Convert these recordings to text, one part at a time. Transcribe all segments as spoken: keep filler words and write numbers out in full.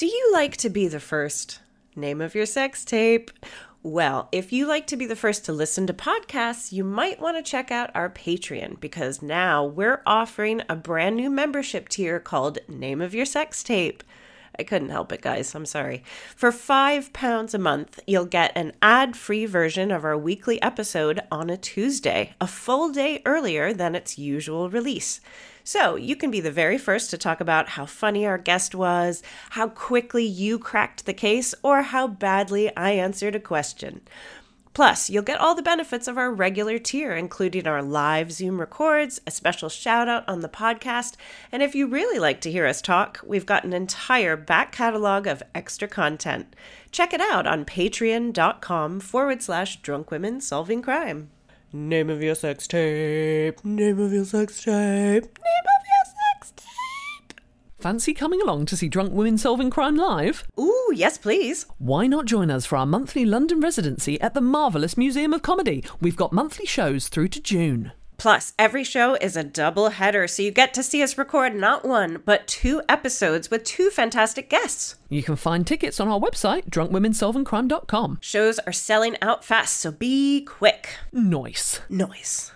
Do you like to be the first? Name of your sex tape. Well, if you like to be the first to listen to podcasts, you might want to check out our Patreon, because now we're offering a brand new membership tier called Name of Your Sex Tape. I couldn't help it, guys. I'm sorry. For five pounds a month, you'll get an ad-free version of our weekly episode on a Tuesday, a full day earlier than its usual release. So you can be the very first to talk about how funny our guest was, how quickly you cracked the case, or how badly I answered a question. Plus, you'll get all the benefits of our regular tier, including our live Zoom records, a special shout out on the podcast, and if you really like to hear us talk, we've got an entire back catalog of extra content. Check it out on patreon.com forward slash drunk women solving crime. Name of your sex tape. Name of your sex tape. Name of your sex tape. Fancy coming along to see Drunk Women Solving Crime live? Ooh, yes, please. Why not join us for our monthly London residency at the Marvellous Museum of Comedy? We've got monthly shows through to June. Plus, every show is a double header, so you get to see us record not one, but two episodes with two fantastic guests. You can find tickets on our website, drunk women solving crime dot com. Shows are selling out fast, so be quick. Nice. Nice.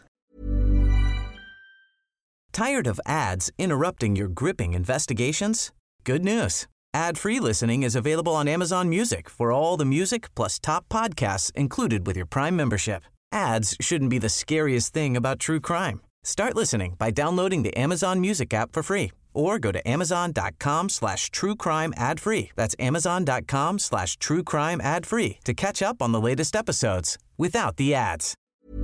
Tired of ads interrupting your gripping investigations? Good news. Ad-free listening is available on Amazon Music for all the music plus top podcasts included with your Prime membership. Ads shouldn't be the scariest thing about true crime. Start listening by downloading the Amazon Music app for free or go to amazon.com slash true crime ad free. That's amazon.com slash true crime ad free to catch up on the latest episodes without the ads.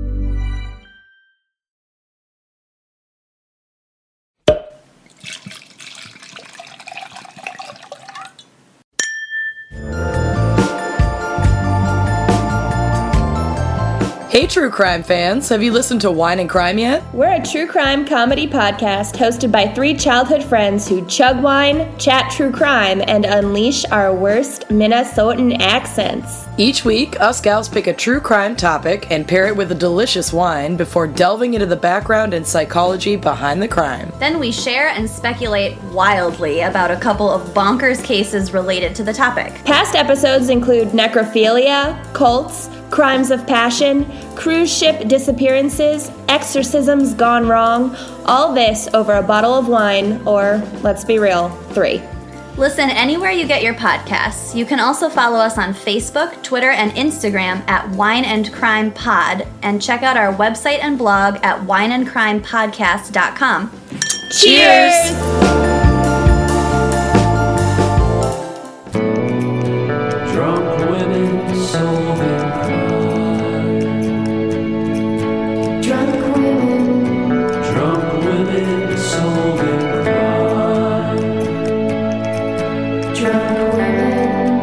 Hey true crime fans, have you listened to Wine and Crime yet? We're a true crime comedy podcast hosted by three childhood friends who chug wine, chat true crime, and unleash our worst Minnesotan accents. Each week, us gals pick a true crime topic and pair it with a delicious wine before delving into the background and psychology behind the crime. Then we share and speculate wildly about a couple of bonkers cases related to the topic. Past episodes include necrophilia, cults, crimes of passion, cruise ship disappearances, exorcisms gone wrong, all this over a bottle of wine, or, let's be real, three. Listen anywhere you get your podcasts. You can also follow us on Facebook, Twitter, and Instagram at Wine and Crime Pod, and check out our website and blog at wine and crime podcast dot com. Cheers! Drunk women solving crime. Drunk women. Drunk women solving crime. Drunk women.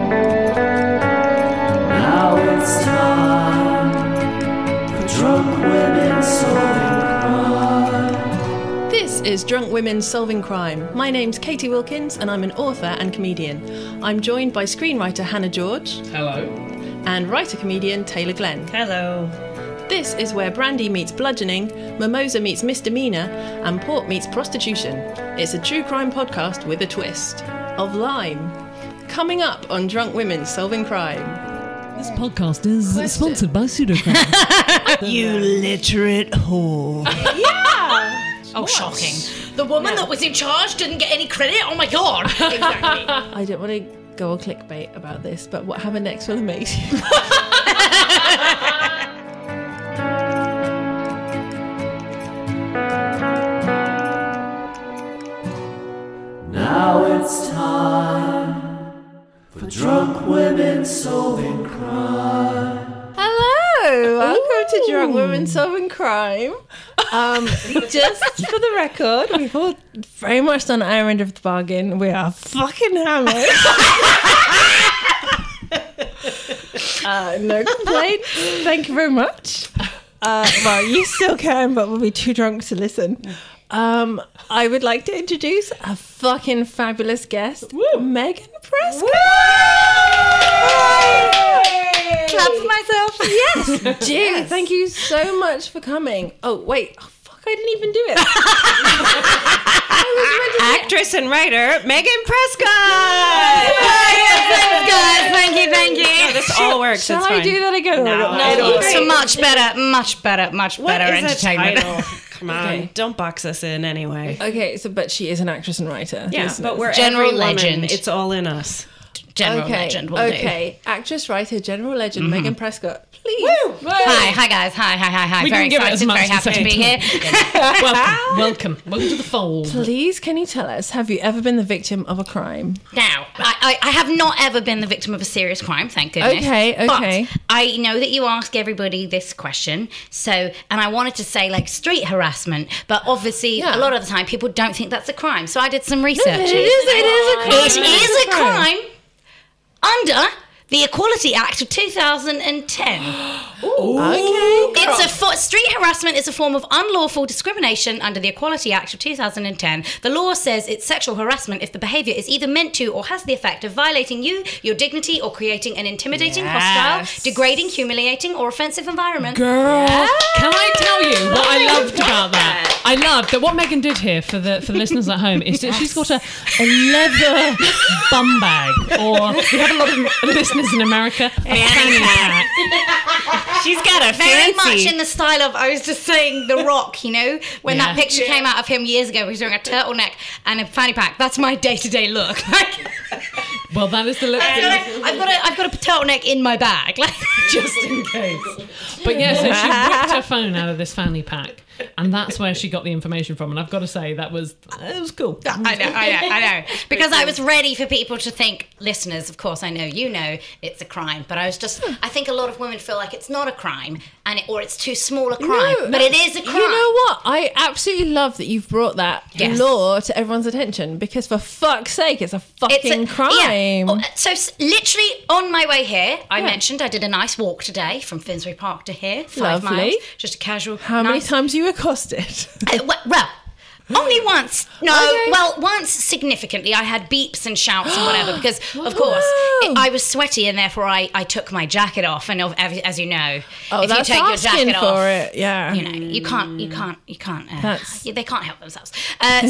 Now it's time for Drunk Women Solving Crime. This is Drunk Women Solving Crime. My name's Katie Wilkins and I'm an author and comedian. I'm joined by screenwriter Hannah George. Hello. And writer-comedian Taylor Glenn. Hello. This is where brandy meets bludgeoning, mimosa meets misdemeanor, and port meets prostitution. It's a true crime podcast with a twist. Of lime. Coming up on Drunk Women Solving Crime. This podcast is Question. sponsored by Pseudocrime. You literate whore. Yeah! Oh, what? Shocking. The woman No. that was in charge didn't get any credit? Oh my god! Exactly. I don't want to go on clickbait about this, but what happened next will amaze you. Now it's time for Drunk Women Solving Crime. Hello! Welcome to Drunk Women Solving Crime. Um, just for the record, we've all very much done our end of the bargain. We are fucking hammered. uh, no complaints. Thank you very much. Uh, well, you still can, but we'll be too drunk to listen. Um, I would like to introduce a fucking fabulous guest, Woo. Megan Prescott. Clap for myself. Yes, do. Yes. Thank you so much for coming. Oh, wait. Oh, fuck, I didn't even do it. I was meant to Actress and writer, Megan Prescott. still works. Shall it's I fine. do that again? No, No, it'll it's work. a much better, much better, much What better is a entertainment. title? Come on, Okay. don't box us in anyway. Okay, so but she is an actress and writer. Yeah, listeners. but we're General every woman. legend. It's all in us. General okay. legend will okay, actress, writer, general legend, Mm-hmm. Megan Prescott. Please. do. Hi, hi guys. Hi, hi, hi, hi. We Very can give it as excited, much very as happy to the be same here. welcome, welcome, welcome to the fold. Please, can you tell us, have you ever been the victim of a crime? Now, I, I, I have not ever been the victim of a serious crime, thank goodness. Okay, okay. But I know that you ask everybody this question, so, and I wanted to say like street harassment, but obviously Yeah. a lot of the time people don't think that's a crime. So I did some research. it is- it is a crime. It is a crime under the Equality Act of two thousand ten. Okay. It's a fo- street harassment is a form of unlawful discrimination under the Equality Act of two thousand ten. The law says it's sexual harassment if the behaviour is either meant to or has the effect of violating you, your dignity, or creating an intimidating, Yes. hostile, degrading, humiliating, or offensive environment. Girl, can I tell you what I loved about that? I loved that what Megan did here for the for the listeners at home is that she's got a, a leather bum bag, or we have a lot of listeners in America, a fanny pack. She's got a Very fancy. much in the style of, I was just saying, The Rock, you know, when Yeah. that picture came out of him years ago, he was wearing a turtleneck and a fanny pack. That's my day-to-day look. Like, Well, that is the look. I've got a, I've got a, I've got a turtleneck in my bag, like just in case. But yeah, so she whipped her phone out of this fanny pack, and that's where she got the information from. And I've got to say, that was it was cool. I know, I know, I know. Because I was ready for people to think, listeners, of course, I know you know it's a crime, but I was just, I think a lot of women feel like it's not a crime, and it, or it's too small a crime, No, but it is a crime. You know what? I absolutely love that you've brought that Yes. law to everyone's attention, because for fuck's sake, it's a fucking It's a- crime. yeah. Oh, So s- literally on my way here, I Yeah. mentioned I did a nice walk today from Finsbury Park to here, five Lovely. miles, just a casual. How many nice- times are you accosted? Uh, well, well, only once. No, Okay. well, once significantly. I had beeps and shouts and whatever because, of course, Wow. it, I was sweaty and therefore I, I took my jacket off. And of- as, as you know, Oh, if you that's take your asking jacket for off, it, yeah. you know, you can't, you can't, you can't. Uh, That's- yeah, they can't help themselves. Uh,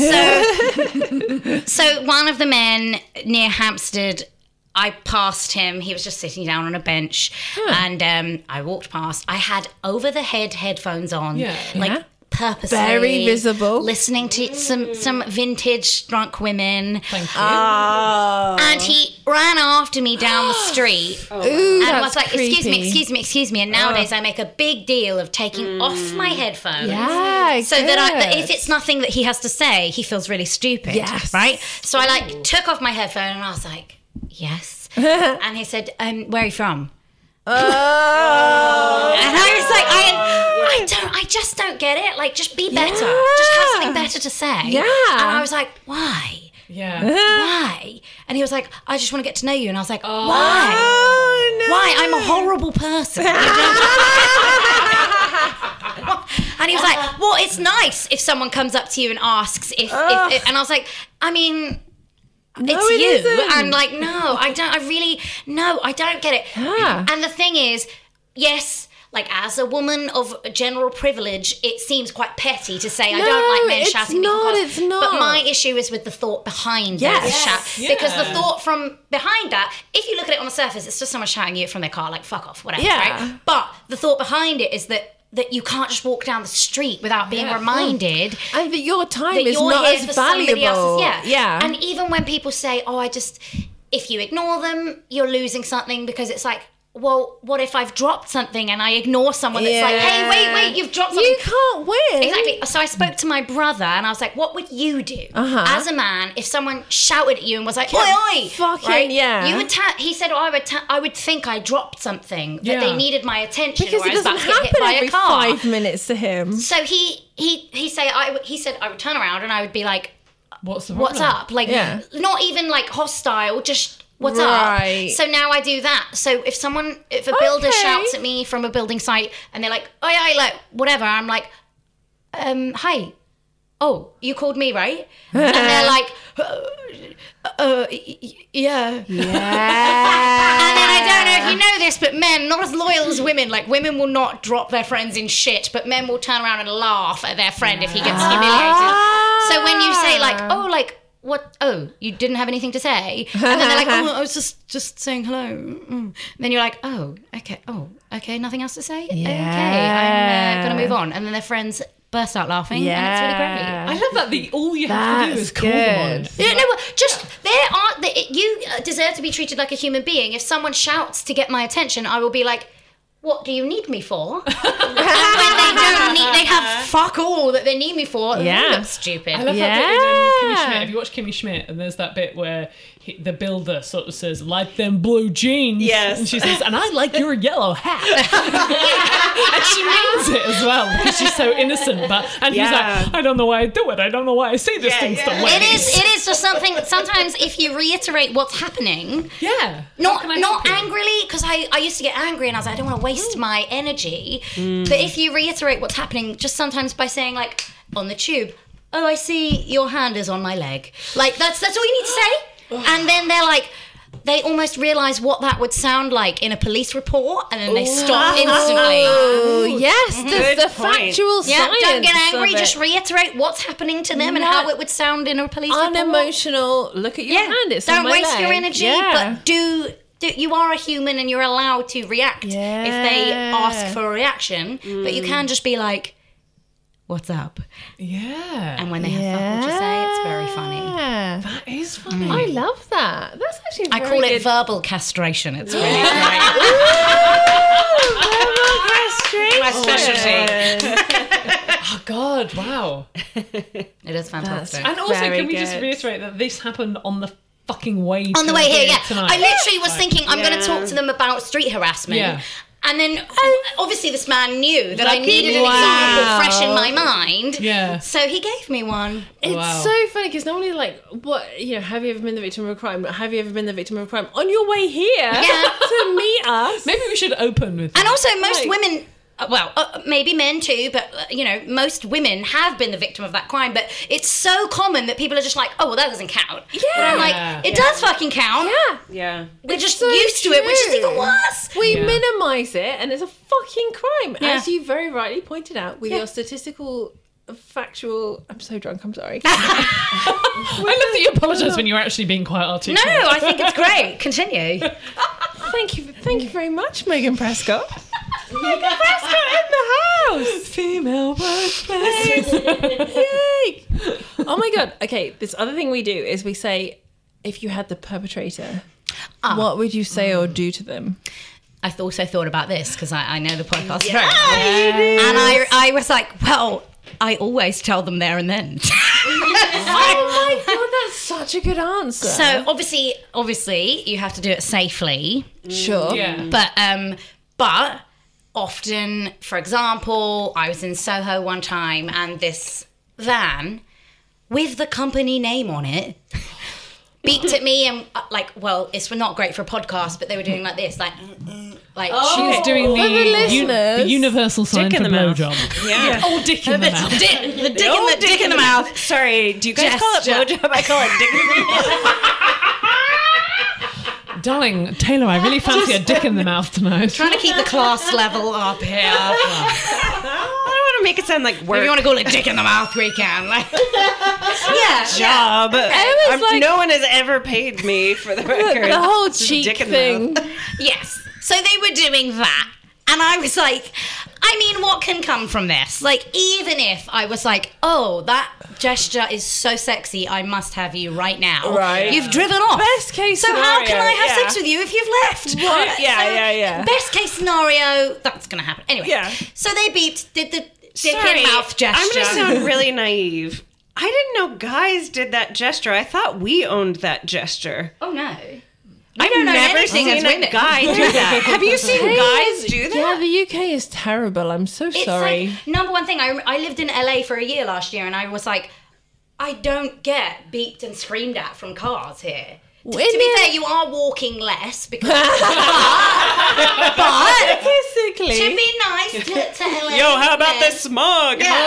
so, so one of the men near Hampstead. I passed him. He was just sitting down on a bench, and um, I walked past. I had over-the-head headphones on, Yeah. like Yeah. purposely Very visible. listening to some some vintage drunk women. Thank you. Oh. And he ran after me down the street Ooh, and that's was like, excuse me, creepy. excuse me, excuse me. And nowadays I make a big deal of taking off my headphones. Yeah, So that, I, that good. if it's nothing that he has to say, he feels really stupid. Yes. Right? So I like took off my headphone and I was like, yes. And he said, um, where are you from? Oh. And I was like, I, I don't, I just don't get it. Like, just be better. Just have something better to say. Yeah. And I was like, why? Yeah. Why? And he was like, I just want to get to know you. And I was like, why? Oh, no. Why? I'm a horrible person. And he was like, well, it's nice if someone comes up to you and asks if, if, if and I was like, I mean, No, it's it you. isn't. And like, no, I don't, I really, no, I don't get it. Yeah. And the thing is, yes, like as a woman of general privilege, it seems quite petty to say I No, don't like men it's shouting. not, because- it's not. But my issue is with the thought behind Yes. that shout. Yeah. Because the thought from behind that, if you look at it on the surface, it's just someone shouting at you from their car, like fuck off, whatever, Yeah. right? But the thought behind it is that that you can't just walk down the street without being Yeah. reminded And that your time that is you're not here as for somebody valuable. else's. Yeah, Yeah. And even when people say, "Oh, I just," if you ignore them, you're losing something because it's like, well, what if I've dropped something and I ignore someone that's like, "Hey, wait, wait, you've dropped something." You can't win. Exactly. So I spoke to my brother and I was like, what would you do Uh-huh. as a man if someone shouted at you and was like, oi, oi, Fucking, yeah. You would ta- he said, oh, I would ta- I would think I dropped something, that Yeah. they needed my attention Because or it I was doesn't about to get hit happen by every a car. five minutes to him. So he he he say I would- he said I would turn around and I would be like, What's the what's problem? up? Like, Yeah. not even like hostile, just what's Right. up? So now I do that. So if someone, if a builder Okay. shouts at me from a building site and they're like, oh yeah, like whatever, I'm like, um, hi. Oh, you called me, right? And they're like, uh, uh, y- y- yeah. Yeah. And then I don't know if you know this, but men, not as loyal as women. Like, women will not drop their friends in shit, but men will turn around and laugh at their friend if he gets humiliated. So when you say, like, oh, like, what? Oh, you didn't have anything to say? And then they're like, oh, I was just just saying hello. Mm. And then you're like, oh, okay, oh, okay, nothing else to say? Yeah. Okay, I'm uh, gonna move on. And then their friends burst out laughing, Yeah. and it's really great. I love that the all you have to do That's is call them on. good. Yeah, no, just there are the, you deserve to be treated like a human being. If someone shouts to get my attention, I will be like, what do you need me for? And when they don't need, they have fuck all that they need me for. Yeah. That's stupid. I love Yeah. that bit in um, Kimmy Schmidt. Have you watched Kimmy Schmidt? And there's that bit where he, the builder sort of says, like them blue jeans. Yes. And she says, and I like your yellow hat. And she means it as well because she's so innocent. But And he's Yeah. like, I don't know why I do it. I don't know why I say these Yeah, things yeah. to It ladies. is. It is just something. Sometimes, if you reiterate what's happening, Yeah. not How can I not help you? angrily, because I, I used to get angry and I was like, I don't want to waste my energy. Mm. But if you reiterate what's happening, just sometimes by saying like on the tube, oh, I see your hand is on my leg. Like that's that's all you need to say. And then they're like, they almost realise what that would sound like in a police report, and then they stop instantly. Oh, yes, the, Good the point. factual Yeah, science. don't get angry. of Just it. reiterate what's happening to them and Yeah. how it would sound in a police report. Unemotional. Look at your hand. It's don't on my waste your leg. energy, Yeah. but do, do. You are a human, and you're allowed to react if they ask for a reaction. But you can just be like, "What's up?" Yeah. And when they have fuck what to say, it's very funny. Yeah. That is funny. I love that. That's actually. I very call good. it verbal castration. It's really great. My specialty. Oh, God. Wow. It is fantastic. And also, Very can we just good. reiterate that this happened on the fucking way On the to way here, yeah. tonight. I literally was thinking, I'm going Yeah. to talk to them about street harassment. Yeah. And then, obviously, this man knew that I Lucky needed an Wow. example fresh in my mind. Yeah. So he gave me one. It's Wow. so funny because normally, like, what you know, have you ever been the victim of a crime? Have you ever been the victim of a crime? On your way here Yeah. to meet us, Maybe we should open with And that. also, most Like- women, uh, well, uh, maybe men too, but, uh, you know, most women have been the victim of that crime. But it's so common that people are just like, oh, well, that doesn't count. Yeah. And I'm like, it does fucking count. Yeah. Yeah. We're just so used to it, which is true. even worse. We Yeah. minimise it, and it's a fucking crime, Yeah. as you very rightly pointed out with your statistical, factual. I'm so drunk. I'm sorry. I love that you apologise when you're actually being quite No, articulate. I think it's great. Continue. Thank you. Thank you very much, Megan Prescott. Megan Prescott in the house. Female workplace. Yay! Oh my god. Okay, this other thing we do is we say, if you had the perpetrator, what would you say or do to them? I also thought about this because I, I know the podcast very well. And I, I was like, well, I always tell them there and then. Oh my god, that's such a good answer. So obviously, obviously, you have to do it safely. sure. Yeah. But um, but often, for example, I was in Soho one time, and this van with the company name on it beeped at me, and uh, like, well, it's not great for a podcast, but they were doing like this, like, mm, mm, like She's doing the, For the u- listeners, the universal sign dick for in the mouth. blowjob. Yeah. Oh, dick in the mouth. dick, the dick in the dick in the mouth. Sorry, do you guys Gesture. call it blowjob? I call it dick in the mouth. Darling, Taylor, I really fancy a dick in the mouth tonight. Trying to keep the class level up here. I don't want to make it sound like work. If you want to call it dick in the mouth, we can. Like, yeah, job. was I'm- like- no one has ever paid me for the record. the whole It's just cheek dick in the thing. mouth. Yes. So they were doing that. And I was like, I mean, what can come from this? Like, even if I was like, oh, that gesture is so sexy, I must have you right now. Right. You've driven off. Best case So how can I have scenario, sex yeah. with you if you've left? Right, yeah, So, yeah, yeah. Best case scenario, that's going to happen. Anyway. Yeah. So they beeped, did the dick Sorry, in mouth gesture. I'm going to sound really naive. I didn't know guys did that gesture. I thought we owned that gesture. Oh, no. I've don't know never anything as seen a women. guy do that. Have you seen guys do that? Yeah, the U K is terrible. I'm so It's sorry. like, number one thing, I, I lived in L A for a year last year, and I was like, I don't get beeped and screamed at from cars here. To, to be it- fair, you are walking less because, but, but Basically. to be nice to, to L A. Yo, how about men- this smog, Yeah. huh?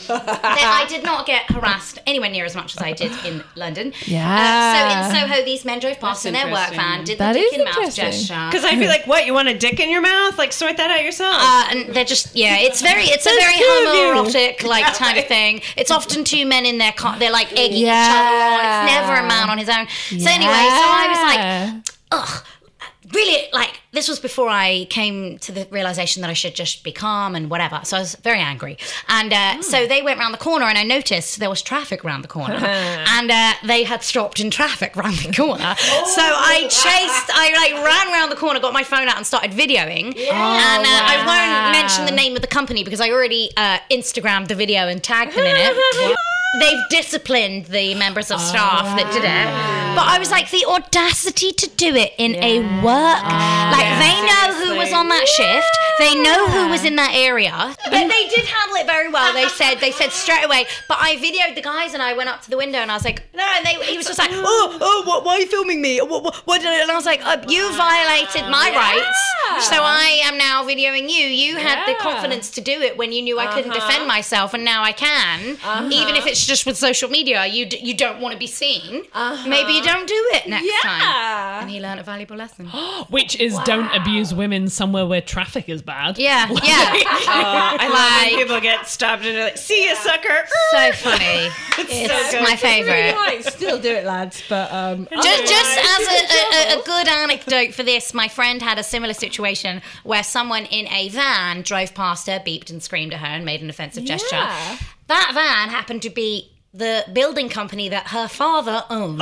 I did not get harassed anywhere near as much as I did in London. Yeah. Uh, so in Soho, these men drove past in their work van, did That the dick is in mouth interesting. gesture. Because I'd be like, what, you want a dick in your mouth? Like, sort that out yourself. Uh, and they're just, yeah, it's very, it's a That's very two of you. homoerotic, like, kind of thing. It's often two men in their car, they're like egging Yeah. each other on. It's never a man on his own. So anyway, so I was like, ugh. Really, like, this was before I came to the realization that I should just be calm and whatever. So I was very angry. And uh, Hmm. so they went round the corner and I noticed there was traffic round the corner. and uh, they had stopped in traffic round the corner. So I chased, I like ran round the corner, got my phone out and started videoing. and uh, I won't mention the name of the company because I already uh, Instagrammed the video and tagged them in it. They've disciplined the members of staff that did it. But I was like, the audacity to do it in a work. like, they know who was on that shift. They know who was in that area. But they did handle it very well. They said they said straight away. But I videoed the guys and I went up to the window and I was like, no. And they, he was just like, oh, oh, what, why are you filming me? What, what, what? And I was like, uh, you violated my rights. So I am now videoing you. You had the confidence to do it when you knew I couldn't defend myself, and now I can. Even if it's just with social media, you d- you don't want to be seen. Maybe you don't do it next Yeah. time. And he learned a valuable lesson. Which is don't abuse women somewhere where traffic is bad. Yeah, yeah. Uh, I love when Like- people get stopped and they're like, see ya, sucker. So funny. It's so my good. favourite. Right, still do it, lads. But um, Just, just as a, a, a good anecdote for this, my friend had a similar situation where someone in a van drove past her, beeped and screamed at her and made an offensive gesture. Yeah. That van happened to be the building company that her father owned.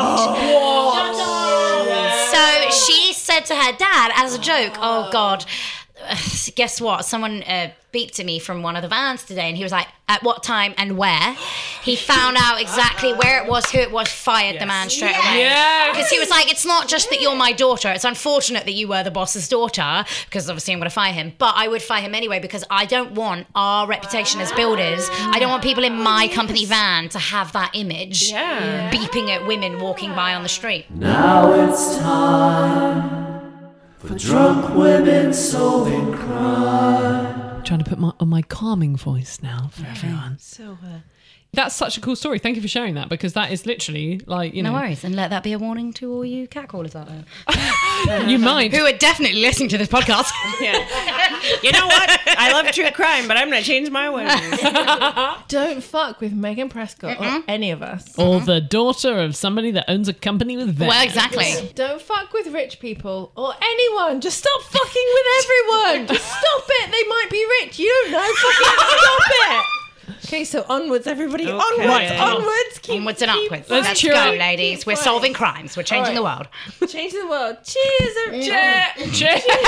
So she said to her dad as a joke, oh God, guess what? Someone uh, beeped at me from one of the vans today. And he was like, at what time and where? He found out exactly where it was, who it was, fired the man straight away. Yes. Because he was like, it's not just that you're my daughter. It's unfortunate that you were the boss's daughter, because obviously I'm going to fire him. But I would fire him anyway because I don't want our reputation as builders. I don't want people in my company van to have that image Yeah. beeping at women walking by on the street. Now it's time for drunk women solving crime. Trying to put my on my calming voice now for everyone. So, uh, That's such a cool story. Thank you for sharing that, because that is literally like, you know. No worries. And let that be a warning to all you catcallers out there. You might. Who are definitely listening to this podcast. yeah. You know what? I love true crime, but I'm going to change my ways. don't fuck with Megan Prescott or any of us. Or the daughter of somebody that owns a company with vans. Well, exactly. Don't fuck with rich people or anyone. Just stop fucking with everyone. Just stop it. They might be rich. You don't know. Fucking stop it. Okay, so onwards, everybody. Okay. Onwards, Right. onwards. Keep, Onwards and keep upwards. fighting. Let's cheer go, up. ladies. Keep We're fighting. solving crimes. We're changing the world. Changing the world. Cheers, everybody. Cheers.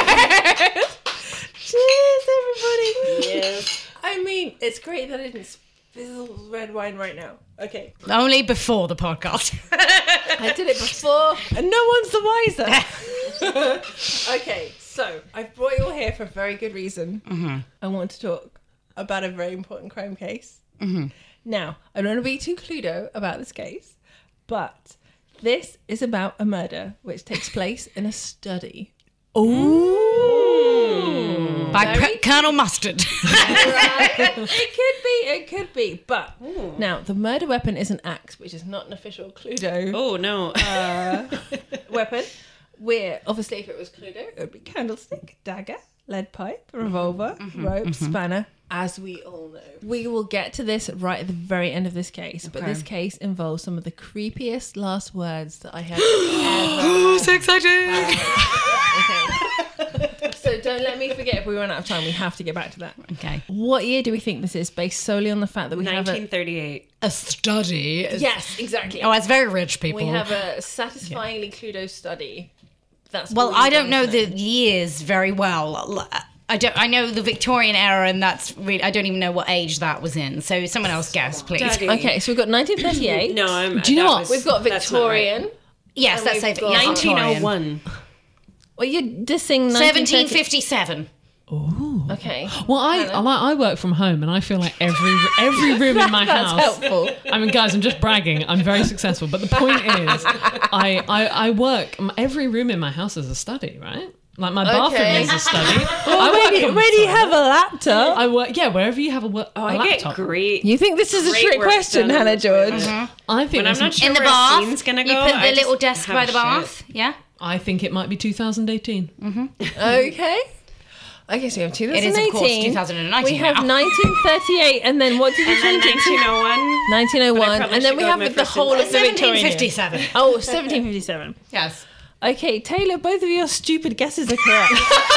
Cheers, everybody. Yes. I mean, it's great that I didn't spill red wine right now. Okay. Only before the podcast. I did it before, and no one's the wiser. Okay, so I've brought you all here for a very good reason. Mm-hmm. I want to talk about a very important crime case. Mm-hmm. Now, I don't want to be too Cluedo about this case, but this is about a murder which takes place in a study. Ooh. By Pre- Colonel Mustard. Right. It could be, it could be. But now, the murder weapon is an axe, which is not an official Cluedo Oh, no. uh, weapon. Where, obviously, if it was Cluedo, it would be candlestick, dagger, lead pipe, revolver, rope, spanner, as we all know. We will get to this right at the very end of this case, but this case involves some of the creepiest last words that I have ever. So excited. Okay. So don't let me forget, if we run out of time, we have to get back to that. Okay. What year do we think this is, based solely on the fact that we have a... nineteen thirty-eight. A study. Yes, exactly. Oh, it's very rich, people. We have a satisfyingly Cluedo study. That's Well, what we I don't want know to the years very well. I don't. I know the Victorian era, and that's really. I don't even know what age that was in. So someone else guess, please. Daddy. Okay, so we've got nineteen thirty-eight. No, I'm. Do you know that what? was- We've got that's not right. Victorian. Yes, And let's say we've got- yeah, nineteen oh Victorian. one. Well, you're dissing seventeen nineteen fifty. fifty-seven. Okay. Well, I, Hannah? I I work from home, and I feel like every every room in my That's house. helpful. I mean, guys, I'm just bragging. I'm very successful, but the point is, I, I I work. Every room in my house is a study, right? Like my bathroom Okay. is a study. Well, I where, work do you, on where do you site. have a laptop? I work. Yeah, wherever you have a, wo- Oh, a I laptop. get great. You think this is a Great trick work question, done on Hannah the George? toilet. I think When I'm that's- not sure In the where a bath, scene's gonna you go, put I the little just desk have by a the shit. bath. Yeah. I think it might be two thousand eighteen. Okay. Okay, so we have twenty eighteen. It is, of course, two thousand nineteen We have now. nineteen thirty-eight, and then what did you And then change it to? nineteen oh one. nineteen oh But I one, probably and then should we go have with my the first whole of the seventeen Victorian. fifty-seven. Oh, seventeen fifty-seven. Yes. Okay, Taylor, both of your stupid guesses are correct.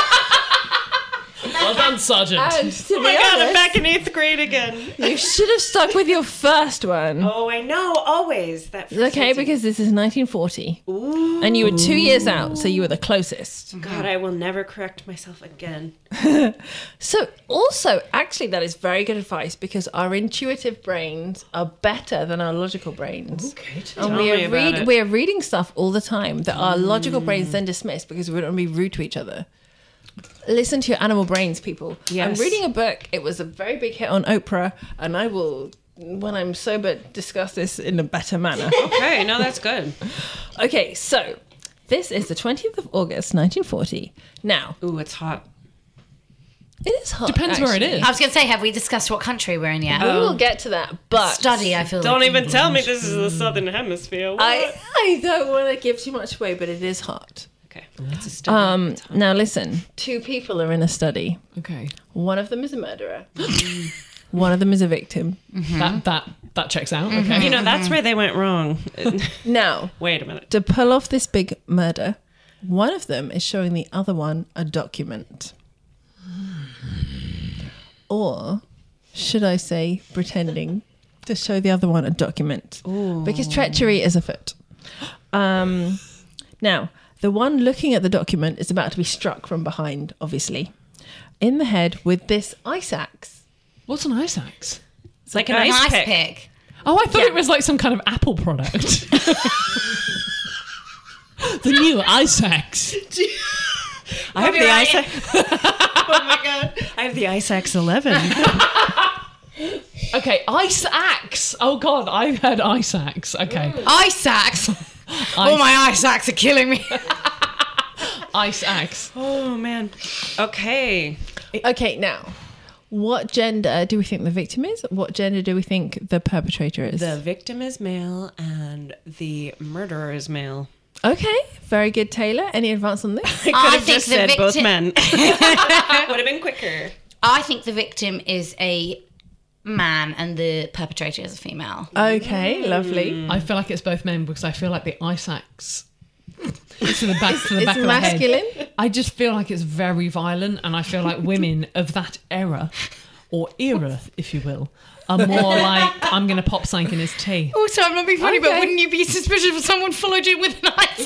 Well done, Sergeant. And to Oh be my god, I'm honest, back in eighth grade again. you should have stuck with your first one. Oh, I know, always. That first Okay, one's- because this is nineteen forty. Ooh. And you were two years out, so you were the closest. God, I will never correct myself again. So, also, actually, that is very good advice because our intuitive brains are better than our logical brains. Okay. And Tell we me are, about read, it. we are reading stuff all the time that our logical brains then dismiss because we don't want to be rude to each other. Listen to your animal brains, people. Yes. I'm reading a book. It was a very big hit on Oprah, and I will, when I'm sober, discuss this in a better manner. Okay, no, that's good. Okay, so this is the twentieth of August, nineteen forty. Now, Ooh, it's hot. it is hot. Depends where it actually. is. I was going to say, have we discussed what country we're in yet? We will get to that, but Study, I feel Don't like even tell me England. this is the southern hemisphere. What? I, I don't want to give too much away, but it is hot. Okay, it's a study. Um, now listen, two people are in a study. Okay. One of them is a murderer. One of them is a victim. That that that checks out. Okay. You know, that's where they went wrong. Now, Wait a minute. to pull off this big murder, one of them is showing the other one a document. Or, should I say, pretending to show the other one a document. Because treachery is afoot. Um, now, the one looking at the document is about to be struck from behind, obviously, in the head with this ice axe. What's an ice axe? It's like an An ice ice pick. pick. Oh, I thought it was like some kind of Apple product. The new ice axe. I have the ice axe. Oh my god. I have the ice axe eleven. Okay, ice axe. Oh god, I've heard ice axe. Okay. Ice axe. Oh, my ice axe are killing me. Ice axe. Oh man. Okay. Okay, now, what gender do we think the victim is? What gender do we think the perpetrator is? The victim is male and the murderer is male. Okay, very good, Taylor. Any advance on this? I could I have think just the said both victim- men. Would have been quicker. I think the victim is a man and the perpetrator is a female. Okay, lovely. I feel like it's both men because I feel like the ice axe to the back to the It's back of the masculine. head. I just feel like it's very violent, and I feel like women of that era, or era, if you will, are more like, I'm going to pop something in his tea. Also, I'm not being funny, but Okay. wouldn't you be suspicious if someone followed you with an ice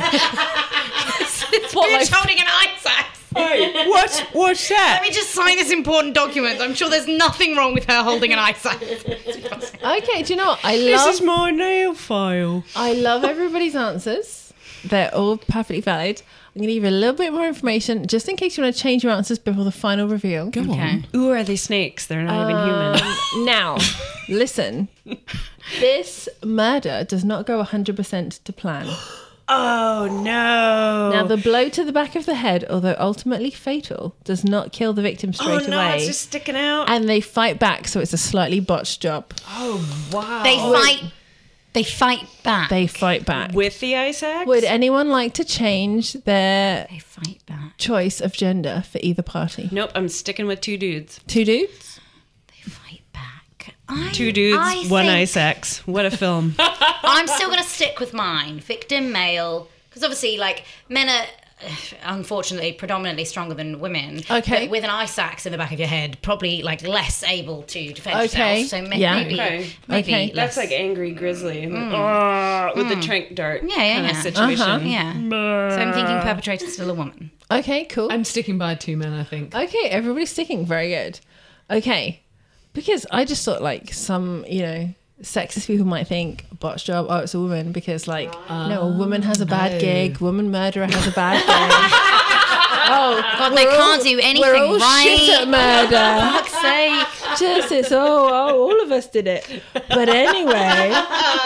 axe? This What, bitch like- holding an ice axe. What's what's that? Let me just sign this important document. I'm sure there's nothing wrong with her holding an ice axe. Okay, do you know what? I This love is my nail file. I love everybody's answers. They're all perfectly valid. I'm going to give you a little bit more information just in case you want to change your answers before the final reveal. Go on. Ooh, are they snakes? They're not even human. Um, now, listen. This murder does not go one hundred percent to plan. Oh no. Now, the blow to the back of the head, although ultimately fatal, does not kill the victim oh straight no, away. it's just sticking out. And they fight back, so it's a slightly botched job. oh wow. They fight. They fight back. They fight back. with the ice axe. Would anyone like to change their They fight back. choice of gender for either party? Nope, I'm sticking with two dudes. Two dudes? They fight back. I, Two dudes, I one think- ice axe. What a film. I'm still going to stick with mine. Victim male. Because obviously, like, men are, uh, unfortunately, predominantly stronger than women. Okay. But with an ice axe in the back of your head, probably, like, less able to defend Okay. yourself. So ma- Yeah. maybe, Okay. maybe Okay. That's less. like angry grizzly. Oh, with the trank dart Yeah, yeah, kind yeah. of situation. Uh-huh. Yeah. So I'm thinking perpetrator's still a woman. Okay, cool. I'm sticking by two men, I think. Okay, everybody's sticking. Very good. Okay. Because I just thought, like, some, you know, sexist people might think botch job, oh, it's a woman. Because, like, you know, a woman has a bad no. gig, woman murderer has a bad gig. Oh, God, they we're can't all- do anything We're all right. shit at murder. Fuck's sake. Justice. Oh, oh, all of us did it. But anyway,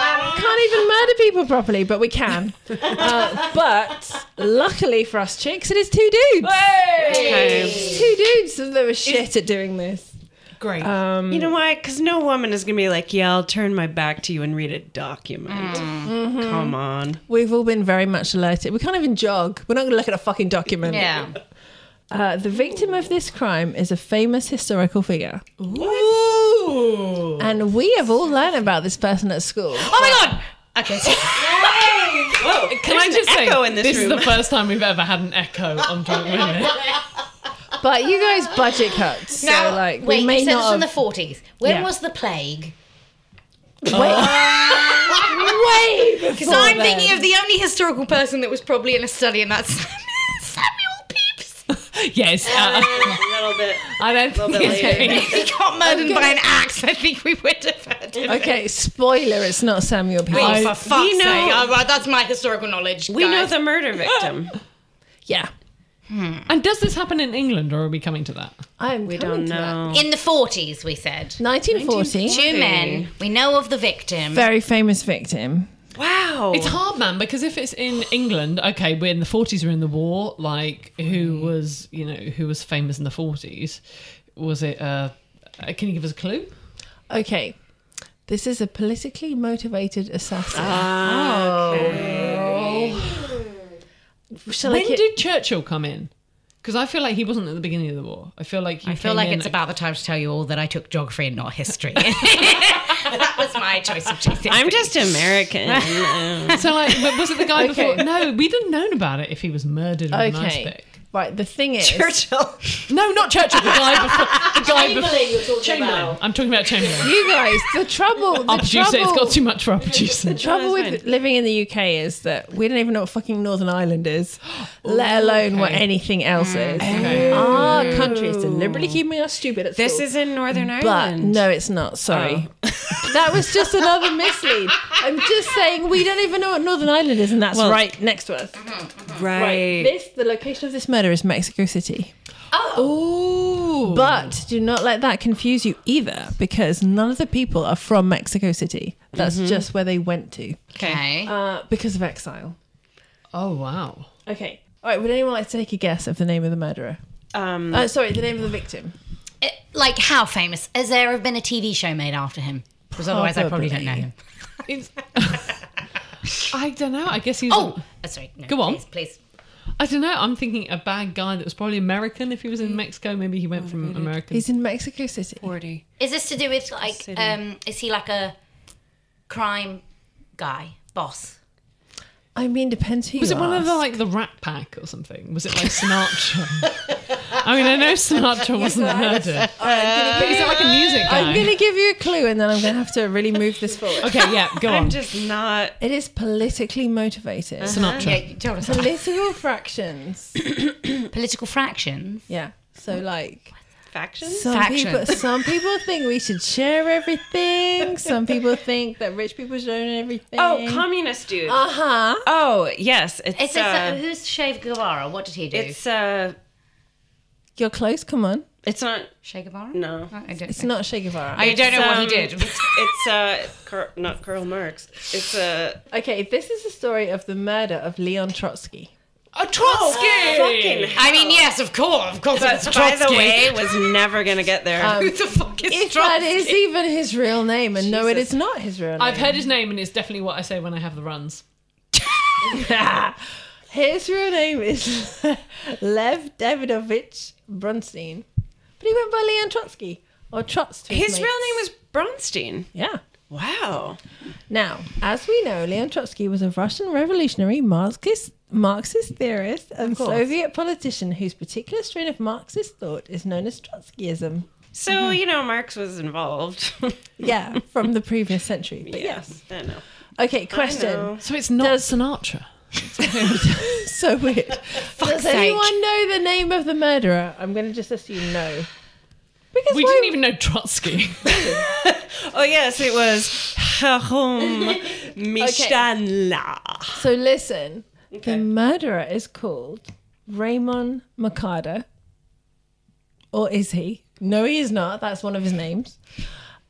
can't even murder people properly, but we can. Uh, but luckily for us chicks, it is two dudes. Okay. It's two dudes that were shit at doing this. Great. Um, You know why? Because no woman is going to be like, yeah, I'll turn my back to you and read a document. Mhm. Come on. We've all been very much alerted. We can't even jog. We're not going to look at a fucking document. Yeah. Uh, the victim of this crime is a famous historical figure. Ooh. And we have all learned about this person at school. Oh my god! Okay. So- Whoa. Can I just say, echo in this, this room. is the first time we've ever had an echo on Drunk Women. But you guys budget cuts, so now, like we wait, may you said not it's from the have- forties. When Yeah. was the plague? Way, way Because before I'm then. thinking of the only historical person that was probably in a study, and that's Samuel Pepys. Yes. Uh, a little bit. I don't think bit it's later. If he got murdered by an axe, I think we would have heard him. Okay, spoiler, it's not Samuel Pepys. Oh, for fuck's we know- sake. Oh, right, that's my historical knowledge. We know guys. the murder victim. Yeah. And does this happen in England, or are we coming to that? I'm We coming don't to that. know. In the forties, we said. nineteen forty. Two men. We know of the victim. Very famous victim. Wow. It's hard, man, because if it's in England, okay, we're in the forties, we're in the war. Like, who was, you know, who was famous in the forties? Was it? Uh, uh, can you give us a clue? Okay. This is a politically motivated assassin. Ah, Shall when I ki- did Churchill come in? Because I feel like he wasn't at the beginning of the war. I feel like he I feel came like in it's about the time to tell you all that I took geography and not history. That was my choice of G C S E. I'm just American. Um, So, like, but was it the guy Okay. before? No, we'd have known about it if he was murdered with an ice Okay. pick. Right, the thing is... Churchill. No, not Churchill. The guy before. The guy before. Chamberlain you're talking Chamberlain. about. I'm talking about Chamberlain. You guys, the trouble... The Our producer, trouble, it's got too much for our producer. The trouble No, with it's living in the U K is that we don't even know what fucking Northern Ireland is, let alone what okay. anything else is. Okay. Our country is deliberately keeping us stupid at This school. is in Northern But Ireland. no, it's not. Sorry. That was just another mislead. I'm just saying we don't even know what Northern Ireland is, and that's Well- right next to us. Right. This, the location of this murder is Mexico City. Oh. But do not let that confuse you either, because none of the people are from Mexico City. That's just where they went to Okay. uh, because of exile. Oh, wow. Okay. All right. Would anyone like to take a guess of the name of the murderer? Um, Uh, sorry, the name of the victim. It- like, how famous? Has there ever been a T V show made after him? Because otherwise I probably don't know him. It's- I don't know. I guess he's. Oh! Uh, sorry. No, Go on. Please, please. I don't know. I'm thinking a bad guy that was probably American. If he was in Mexico, maybe he went from American. He's in Mexico City. forty. Is this to do with, like, City. um, is he like a crime guy, boss? I mean, depends who Was you it one of the ask. like the Rat Pack or something? Was it like Sinatra? I mean, I know Sinatra wasn't murdered, but is it like a music guy? I'm going to give you a clue, and then I'm going to have to really move this forward. Okay, yeah, go on. I'm just not. It is politically motivated. Sinatra. Yeah, you told us. Political fractions. Political fractions. Yeah. So like Factions? some Faction. people some people think we should share everything. Some people think that rich people should own everything. Oh, communist dude. Uh-huh. Oh, yes. It's, Is this, uh, uh, who's Che Guevara? What did he do? it's, uh, You're close, come on. it's not, Che Guevara? no. I don't It's know. not Che Guevara. I don't know It's, what he um, did. It's, it's uh, Car- not Karl Marx. It's, uh, Okay, this is the story of the murder of Leon Trotsky. Oh, Trotsky! fucking I mean, yes, of course, of course. But it's by the Trotsky. way, was never going to get there. Um, Who the fuck is If Trotsky? that is even his real name, and no, it Jesus. is not his real name. I've heard his name, and it's definitely what I say when I have the runs. His real name is Lev Davidovich Bronstein, but he went by Leon Trotsky or Trots. to His mates. real name was Bronstein. Yeah. Wow. Now, as we know, Leon Trotsky was a Russian revolutionary Marxist, Marxist theorist and course. Soviet politician whose particular strain of Marxist thought is known as Trotskyism. So, you know, Marx was involved. Yeah, from the previous century. But yeah, yes. I know. Okay, I question. know. So it's not Does- Sinatra. So weird. Does sake. anyone know the name of the murderer? I'm going to just assume no. Because We why- didn't even know Trotsky. Oh, yes, it was Jerome Mishtanla. So listen, the murderer is called Raymond Mercado. Or is he? No, he is not. That's one of his names.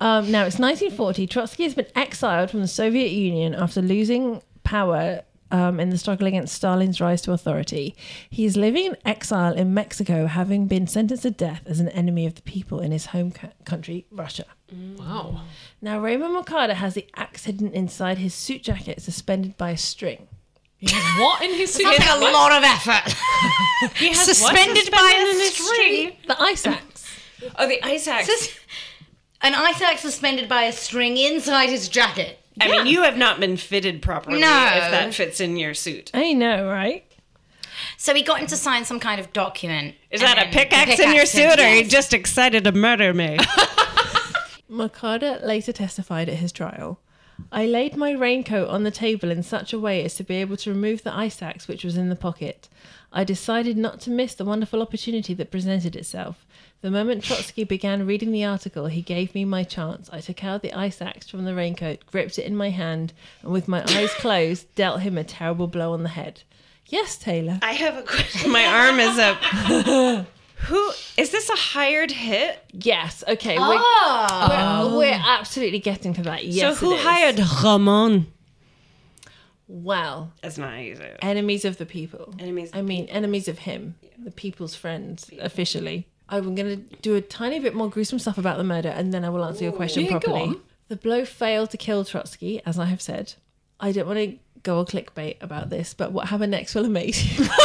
Um, now, it's nineteen forty. Trotsky has been exiled from the Soviet Union after losing power um, in the struggle against Stalin's rise to authority. He is living in exile in Mexico, having been sentenced to death as an enemy of the people in his home co- country, Russia. Wow. Now, Raymond Mercado has the axe hidden inside his suit jacket, suspended by a string. What in his suit? Sounds like a lot of effort. He has Suspended what by suspended a in his string. The ice axe. Oh, the ice axe. Sus- An ice axe suspended by a string inside his jacket. I mean, you have not been fitted properly No. if that fits in your suit. I know, right? So he got him to sign some kind of document. Is and that a then pickaxe the in your pickaxe suit, or are you yes. just excited to murder me? Mercado later testified at his trial. I laid my raincoat on the table in such a way as to be able to remove the ice axe which was in the pocket. I decided not to miss the wonderful opportunity that presented itself. The moment Trotsky began reading the article, he gave me my chance. I took out the ice axe from the raincoat, gripped it in my hand, and with my eyes closed, dealt him a terrible blow on the head. Yes, Taylor. I have a question. My arm is up. Who is this a hired hit? Yes. Okay. Oh. We're, we're, we're absolutely getting to that. Yes. so who it is. hired Ramon? Well, That's not how you say it. enemies of the people. Enemies of I mean, enemies of him, the people's friends, officially. I'm going to do a tiny bit more gruesome stuff about the murder, and then I will answer your question Yeah, go properly. on. The blow failed to kill Trotsky, as I have said. I don't want to go all clickbait about this, but what happened next will amaze you.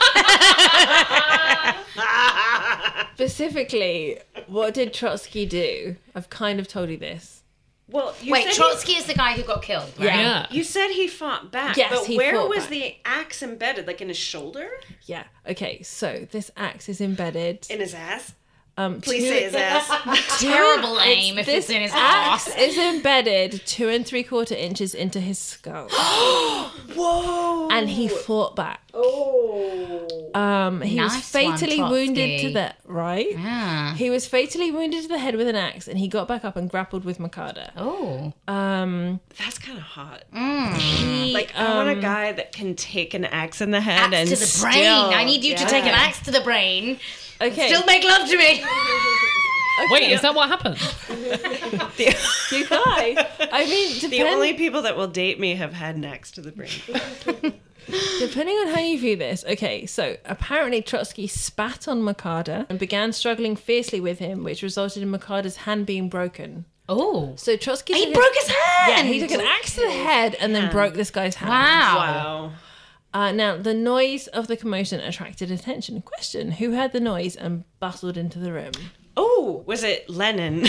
Specifically, what did Trotsky do? I've kind of told you this. Well, you Wait, said Trotsky is the guy who got killed, right? Yeah. He, you said he fought back. Yes, but he where fought was back. the axe embedded? Like in his shoulder? Yeah. Okay. So this axe is embedded. In his ass? Um, Please two- say his ass. Terrible aim if this it's in his axe ass. is embedded two and three quarter inches into his skull. Whoa! And he fought back. Oh. Um, he was Nice one, fatally wounded to Trotsky. the right. Yeah. He was fatally wounded to the head with an axe, and he got back up and grappled with Mercado. Oh. Um, That's kind of hot. he, Like, I want a um, guy that can take an axe in the head Axe and to the still, brain. I need you to Yeah. take an axe to the brain. Okay. Still make love to me. Wait, is that what happened? You guys. I mean, The depend- only people that will date me have had an axe to the brain. Depending on how you view this, okay, so apparently Trotsky spat on Mercado and began struggling fiercely with him, which resulted in Mercado's hand being broken. Oh. So Trotsky He took broke a, his hand. Yeah, he took an axe to the head and then broke this guy's hand. Wow. Wow. Uh, now, the noise of the commotion attracted attention. Question, who heard the noise and bustled into the room? Oh, was it Lennon?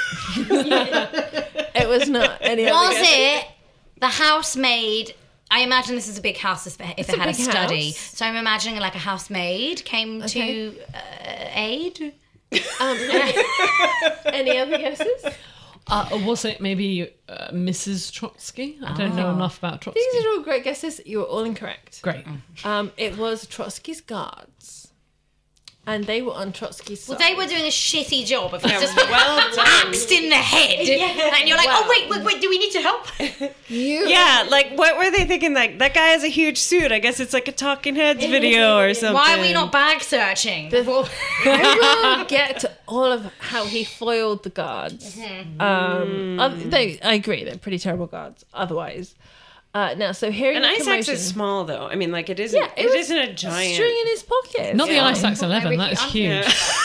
It was not any other Was guess. it the housemaid? I imagine this is a big house if it, if It's it a had a big study. house. So I'm imagining like a housemaid came Okay. to uh, aid. Um, any, any other guesses? Uh, or was it maybe uh, Missus Trotsky? I don't know enough about Trotsky. These are all great guesses. You were all incorrect. Great. Um, it was Trotsky's guards. And they were on Trotsky's Well, side. they were doing a shitty job of just well done. axed in the head, and you're like, Wow. oh wait, wait, wait, do we need to help? You, Yeah, like what were they thinking? Like that guy has a huge suit. I guess it's like a Talking Heads video or something. Why are we not bag searching? I will get to all of how he foiled the guards. Um, oth- they, I agree, they're pretty terrible guards. Otherwise, uh, now so hearing An the ice axe commotion, is small though. I mean, like it isn't. Yeah, it it was isn't a giant. string in his pocket. Not the Yeah. Ice Axe eleven, that is huge.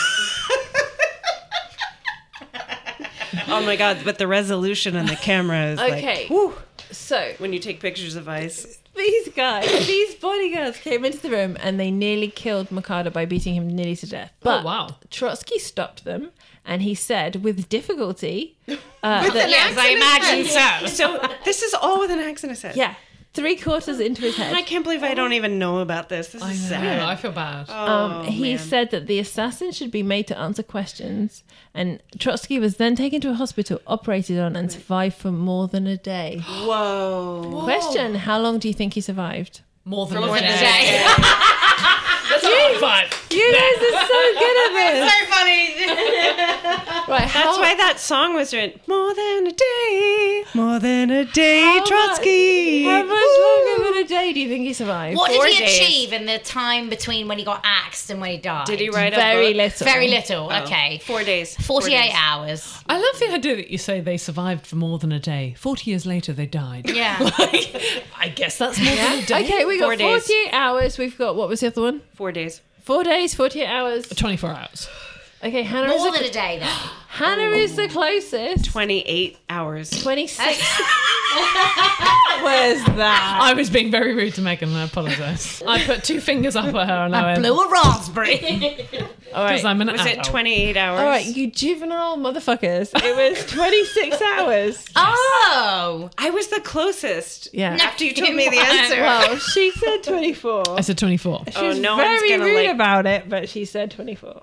Oh my god! But the resolution on the camera is Okay. like, whew, So when you take pictures of ice. these guys, these bodyguards came into the room and they nearly killed Mercado by beating him nearly to death. But wow. Trotsky stopped them and he said, with difficulty, uh, that, Yes, I imagine so. So this is all with an axe in his head. yeah, three quarters into his head. I can't believe I don't even know about this. This is sad. Yeah, I feel bad. Um, he man. said that the assassin should be made to answer questions, and Trotsky was then taken to a hospital, operated on, and survived for more than a day. Whoa. Question: how long do you think he survived? More than More a than a day. day. That's a high five. You guys are so good at So funny. this. Right, That's how, why that song was written. More than a day. More than a day, How Trotsky. How much longer than a day do you think he survived? What Four did he days. achieve in the time between when he got axed and when he died? Did he write a Very book? little. Very little. Oh. Okay. Four days. forty-eight Four days. hours. I love the idea that you say they survived for more than a day. Forty years later, they died. Yeah. Like, I guess that's more than a day. Okay, we got Four days. forty-eight hours. We've got, what was the other one? Four days. Four days, forty-eight hours. twenty-four hours. Okay, Hannah is More the, than a day, then. Hannah is the closest. Twenty-eight hours. twenty-six. Where's that? I was being very rude to Megan, and I apologise. I put two fingers up at her and I, I went, blew a raspberry. All right. because I'm an Was it adult. twenty-eight hours? All right, you juvenile motherfuckers. It was twenty-six hours. Oh. I was the closest. Yeah. After you told me the you weren't. answer. Well, she said twenty-four. I said twenty-four. She Oh, was no one's very gonna rude like- about it, but she said twenty-four.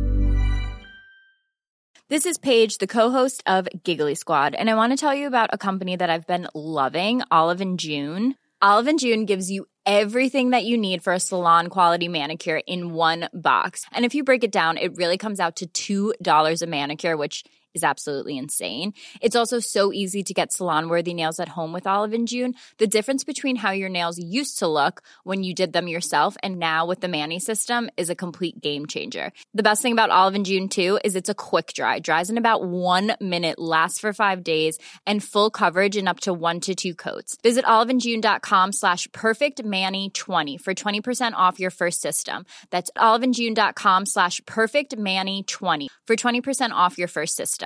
This is Paige, the co-host of Giggly Squad, and I want to tell you about a company that I've been loving, Olive and June. Olive and June gives you everything that you need for a salon-quality manicure in one box. And if you break it down, it really comes out to two dollars a manicure, which is absolutely insane. It's also so easy to get salon-worthy nails at home with Olive and June. The difference between how your nails used to look when you did them yourself and now with the Mani system is a complete game changer. The best thing about Olive and June, too, is it's a quick dry. Dries in about one minute, lasts for five days, and full coverage in up to one to two coats. Visit oliveandjune.com slash perfectmani20 for twenty percent off your first system. That's oliveandjune.com slash perfectmani20 for twenty percent off your first system.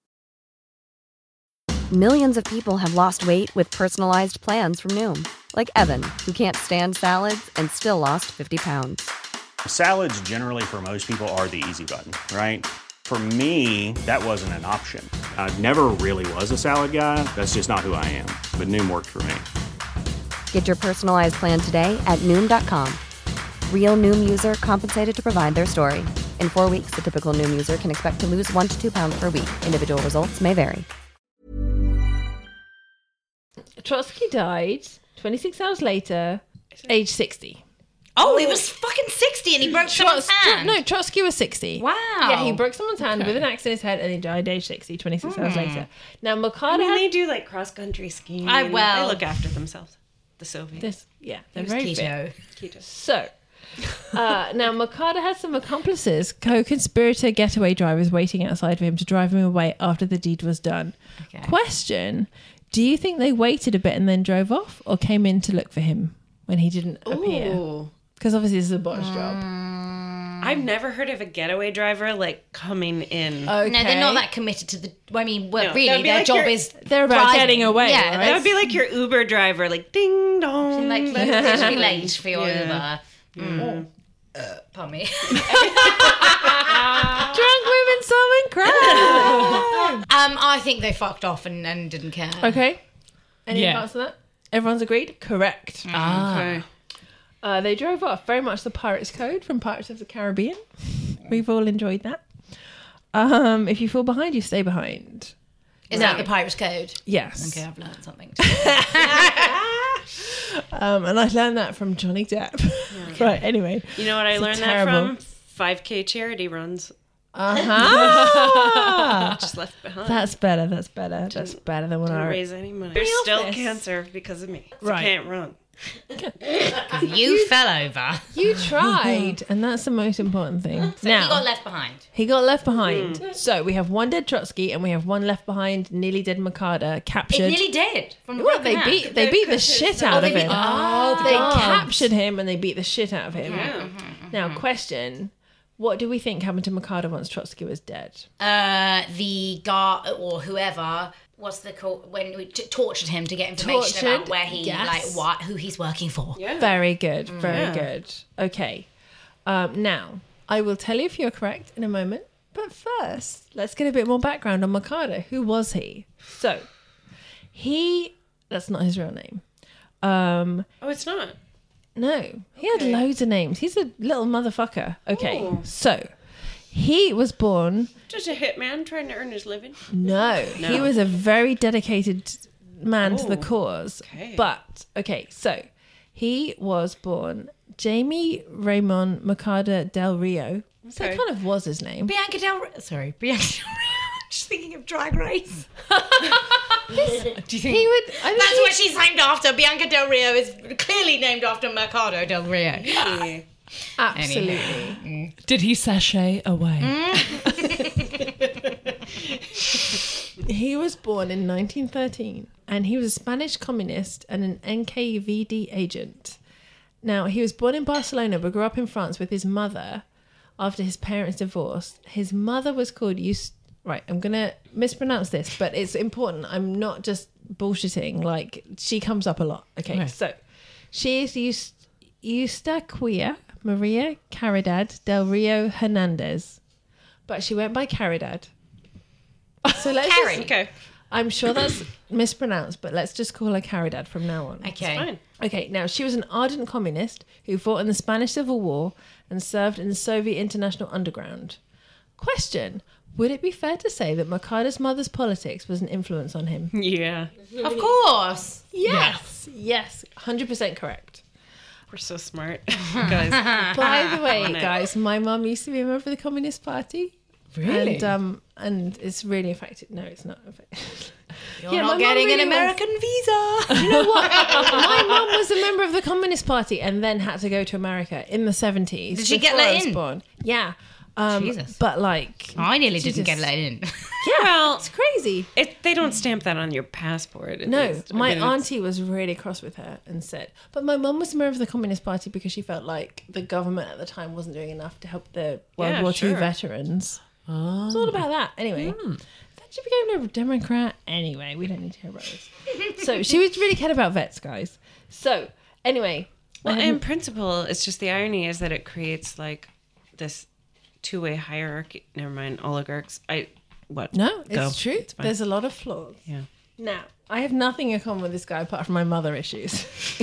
Millions of people have lost weight with personalized plans from Noom. Like Evan, who can't stand salads and still lost fifty pounds. Salads generally for most people are the easy button, right? For me, that wasn't an option. I never really was a salad guy. That's just not who I am. But Noom worked for me. Get your personalized plan today at Noom dot com. Real Noom user compensated to provide their story. In four weeks, the typical Noom user can expect to lose one to two pounds per week. Individual results may vary. Trotsky died twenty-six hours later, age sixty. Oh, he was fucking sixty and he broke someone's Trots- Tro- hand. no, Trotsky was sixty. Wow. Yeah, he broke someone's hand Okay. with an axe in his head and he died age sixty, twenty-six hours Hmm. later. Now, I Makata mean, had they do like cross country skiing. I- and well- they look after themselves. The Soviets. this. Yeah, He they're was very fit. keto. Keto. So, uh, now Makata had some accomplices, co-conspirator getaway drivers waiting outside of him to drive him away after the deed was done. Okay. Question, do you think they waited a bit and then drove off or came in to look for him when he didn't appear? Ooh. Because obviously this is a botched job. I've never heard of a getaway driver like coming in. Okay. No, they're not that committed to the. I mean, well, No, really, that'd be their like job your- is They're about driving. getting away, Yeah, right? That would be like your Uber driver, like ding dong. like you That's- should be late for your Yeah. Uber. Mm. Uh, pardon me. Drunk women solving crime. um, I think they fucked off and, and didn't care. Okay. Any Yeah. thoughts on that? Everyone's agreed? Correct. Ah. Okay. Uh, they drove off. Very much the Pirates Code from Pirates of the Caribbean. We've all enjoyed that. Um, if you fall behind, you stay behind. Is that the Pirates Code? Yes. Okay, I've learned something. Um, and I learned that from Johnny Depp. Right, anyway. You know what I It's learned terrible. that from? five K charity runs. Uh-huh. Just left behind. That's better. That's better. That's better than what Didn't I raise any money. There's still office. cancer because of me. So Right. I can't run. You fell over. You tried, and that's the most important thing. So now he got left behind. he got left behind. So we have one dead Trotsky, and we have one left behind, nearly dead Makata, captured. It nearly did. From the Well, broken they hand. beat they beat the shit out Oh, they of beat him. the- oh, they God. captured him and they beat the shit out of him. Yeah. Now, question: what do we think happened to Makata once Trotsky was dead? Uh, the guard or whoever. What's the call when we t- tortured him to get information Tortured, about where he yes. like what who he's working for. Yeah. Very good, very Yeah. good. Okay, um, now I will tell you if you're correct in a moment. But first, let's get a bit more background on Makata. Who was he? So, he. That's not his real name. Um, Oh, it's not. No, he had loads of names. He's a little motherfucker. Okay, Oh. so he was born. Just a hitman trying to earn his living. No, No. he was a very dedicated man to the Oh, cause. okay. But okay, so he was born Jamie Raymond Makata del Rio. So Okay. that kind of was his name. Bianca Del Rio. Sorry, Bianca Del Rio. Just thinking of Drag Race. Do you think he would? I That's think what she's named after. Bianca Del Rio is clearly named after Mercado Del Rio. he, absolutely. Anyhow. Did he sashay away? He was born in nineteen thirteen, and he was a Spanish communist and an N K V D agent. Now, he was born in Barcelona but grew up in France with his mother after his parents divorced. His mother was called Eust- right, I'm going to mispronounce this, but it's important. I'm not just bullshitting. Like, she comes up a lot. Okay, Right. so she is Eust- Eustaquia Maria Caridad del Rio Hernandez, but she went by Caridad. So let's Carrie. just- Okay. I'm sure that's mispronounced, but let's just call her Caridad from now on. Okay. Fine. Okay, now she was an ardent communist who fought in the Spanish Civil War and served in the Soviet International Underground. Question: would it be fair to say that Mercado's mother's politics was an influence on him? Yeah. Of course. Yes, yes, one hundred percent correct. We're so smart. Guys. By the way, On it. guys, my mum used to be a member of the Communist Party. Really? And um, and it's really affected. No, it's not affected. You're Yeah, my not mum getting really an was. American visa. You know what? My mum was a member of the Communist Party and then had to go to America in the seventies. Did she get before let I was in? Born. Yeah. Um, Jesus. But like, I nearly she didn't get just- let in. Yeah, Well, it's crazy. It, they don't stamp that on your passport. at No, least. I my mean, it's- auntie was really cross with her and said, but my mum was a member of the Communist Party because she felt like the government at the time wasn't doing enough to help the World Yeah, War sure. Two veterans. Oh. It's all about that. Anyway, then she became a Democrat. Anyway, we don't need to hear about this. So she was really cared about vets, guys. So anyway, Well, um, in principle, it's just the irony is that it creates like this two-way hierarchy. Never mind, oligarchs. I what? no, it's Go. true. fine. There's a lot of flaws. Yeah. Now, I have nothing in common with this guy apart from my mother issues.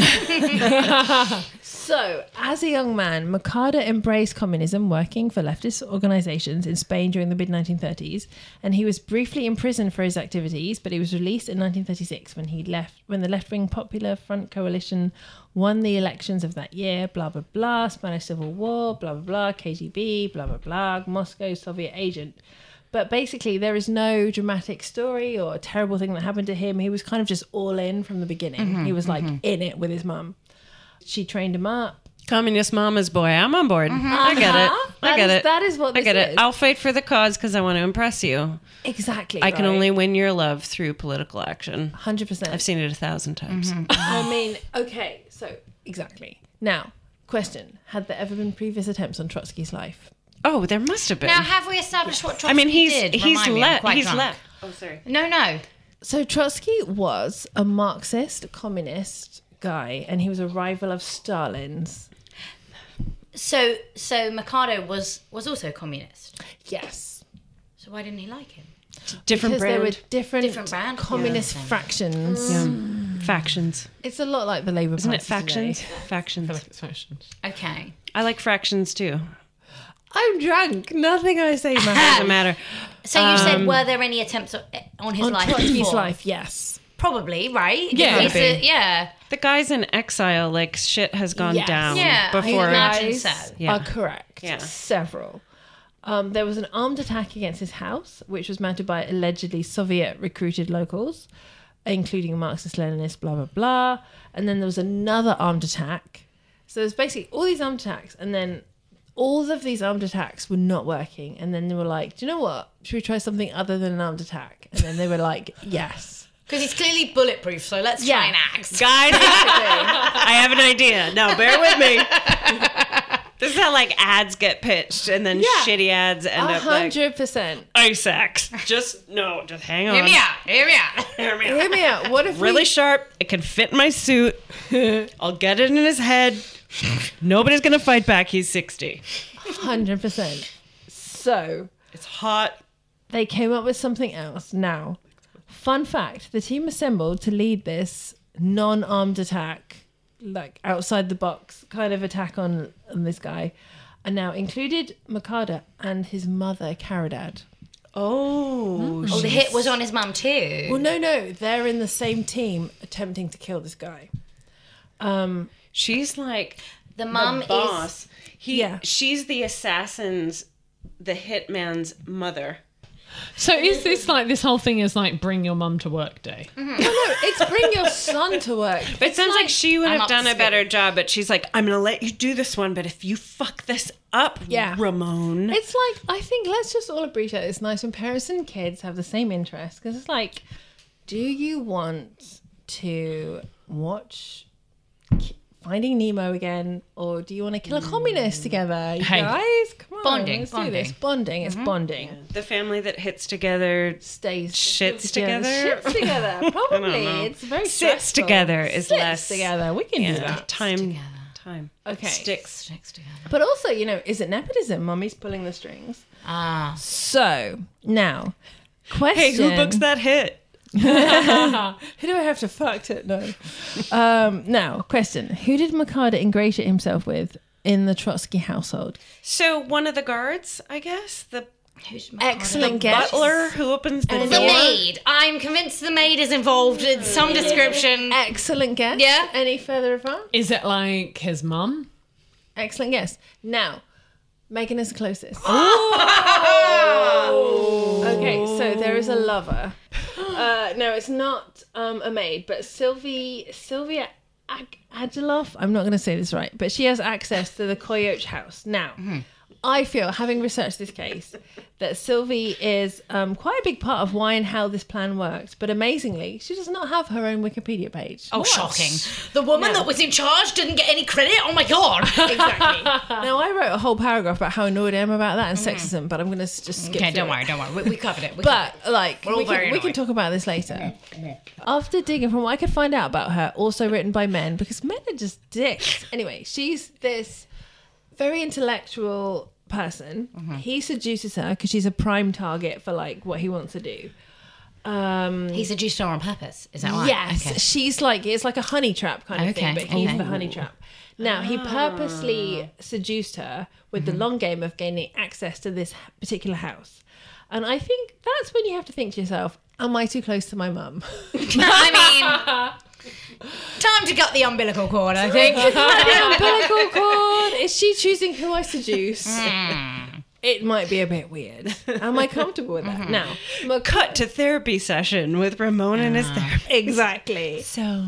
So, as a young man, Mercado embraced communism, working for leftist organizations in Spain during the mid nineteen thirties, and he was briefly imprisoned for his activities, but he was released in nineteen thirty-six when he left when the left-wing Popular Front coalition won the elections of that year, blah blah blah, Spanish Civil War, blah blah blah, K G B, blah blah blah, Moscow Soviet agent. But basically, there is no dramatic story or a terrible thing that happened to him. He was kind of just all in from the beginning. Mhm, he was like mhm. in it with his mum. She trained him up. Communist mama's boy. I'm on board. Mhm. I get it. Uh-huh. I That get is- it. that is what I this get is. it. I'll fight for the cause because I want to impress you. Exactly. I can right. only win your love through political action. one hundred percent. I've seen it a thousand times. I mean, okay, so exactly. Now, question: had there ever been previous attempts on Trotsky's life? Oh, there must have been. Now, have we established what Trotsky I mean, he's did? he's Remind me, I'm left. quite He's drunk. left. Oh, sorry. No, no. So Trotsky was a Marxist, communist guy, and he was a rival of Stalin's. So, so Mercado was was also communist. Yes. So why didn't he like him? Different because brand. there were different, Different brand? communist Yeah. fractions. Yeah. Factions. It's a lot like the Labour Isn't Party it factions? today. Factions. Factions. Okay. I like fractions too. I'm drunk. Nothing I say matters. Doesn't matter. So you said, Um, were there any attempts o- on his On life Trotsky's before? life, yes. Probably, right? Yeah. He's a- yeah. The guy's in exile. Like shit has gone Yes. down Yeah, I before. imagine Guys so. Yeah. are correct. Yeah. Several. Um, there was an armed attack against his house, which was mounted by allegedly Soviet recruited locals, including Marxist Leninists, blah, blah, blah. And then there was another armed attack. So there's basically all these armed attacks, and then all of these armed attacks were not working. And then they were like, do you know what? Should we try something other than an armed attack? And then they were like, yes. Because he's clearly bulletproof, so let's Yeah. try an axe. Guys, I have an idea. Now, bear with me. This is how like ads get pitched, and then Yeah. shitty ads end A up like hundred percent. ice axe. Just no, just hang on. Hear me out. Hear me out. Hear me out. Hear me out. What if Really we... sharp. It can fit my suit. I'll get it in his head. Nobody's gonna fight back. He's sixty. one hundred percent. So... It's hot. they came up with something else. Now, fun fact, the team assembled to lead this non-armed attack, like outside the box kind of attack on, on this guy, and now included Mercado and his mother, Caridad. Oh, Oh, the hit was on his mum too. Well, no, no, they're in the same team attempting to kill this guy. Um, she's like the mum the boss. is. He, Yeah. she's the assassin's, the hitman's mother. So is this like this whole thing is like bring your mum to work day? Mm-hmm. No, no, it's bring your son to work. But it sounds like, like she would I'm have done a scared. better job, but she's like, I'm going to let you do this one, but if you fuck this up, Yeah. Ramon. It's like, I think let's just all appreciate it's nice when parents and kids have the same interest. Because it's like, do you want to watch Finding Nemo again, or do you want to kill a communist together? You Hey. guys, come on, Bonding, let's bonding. do this. Bonding, it's bonding. The family that hits together Stays shits Yeah, together. Shits together, probably. know. It's very Sits stressful. together is Sits less together. We can do yeah, that. time. Time. Okay. Sticks. Sticks together. But also, you know, is it nepotism? Mummy's pulling the strings. Ah. So now, question. Hey, who books that hit? Who do I have to fuck to know? Um, now, question. Who did Mikado ingratiate himself with in the Trotsky household? So one of the guards, I guess, the Excellent the guess. butler who opens the And The door. maid. I'm convinced the maid is involved in some description. Excellent guess. Yeah. Any further advance? Is it like his mum? Excellent guess. Now, Megan is the closest. Okay, so there is a lover. Uh, no, it's not um, a maid, but Sylvie, Sylvia Ag- Ageloff. I'm not going to say this right, but she has access to the Koyoch house. Now, I feel, having researched this case, that Sylvie is um, quite a big part of why and how this plan worked. But amazingly, she does not have her own Wikipedia page. Oh, shocking. The woman No. that was in charge didn't get any credit? Oh, my God. Exactly. Now, I wrote a whole paragraph about how annoyed I am about that and sexism, but I'm going to just skip Okay, through don't it. worry, don't worry. We, we covered it. We But covered it. like We're all we can, very we can annoyed. talk about this later. After digging from what I could find out about her, also written by men, because men are just dicks. Anyway, she's this very intellectual person. He seduces her because she's a prime target for like what he wants to do. Um, He seduced her on purpose. Is that right? Yes, Okay. she's like it's like a honey trap kind of Okay, thing, but he's okay. the honey trap. Now he purposely seduced her with the long game of gaining access to this particular house, and I think that's when you have to think to yourself, "Am I too close to my mum?" I mean, time to cut the umbilical cord, I think. The umbilical cord. Is she choosing who I seduce? Hmm. It might be a bit weird. Am I comfortable with that? Now, Cut to therapy session with Ramon and his therapist. exactly. So,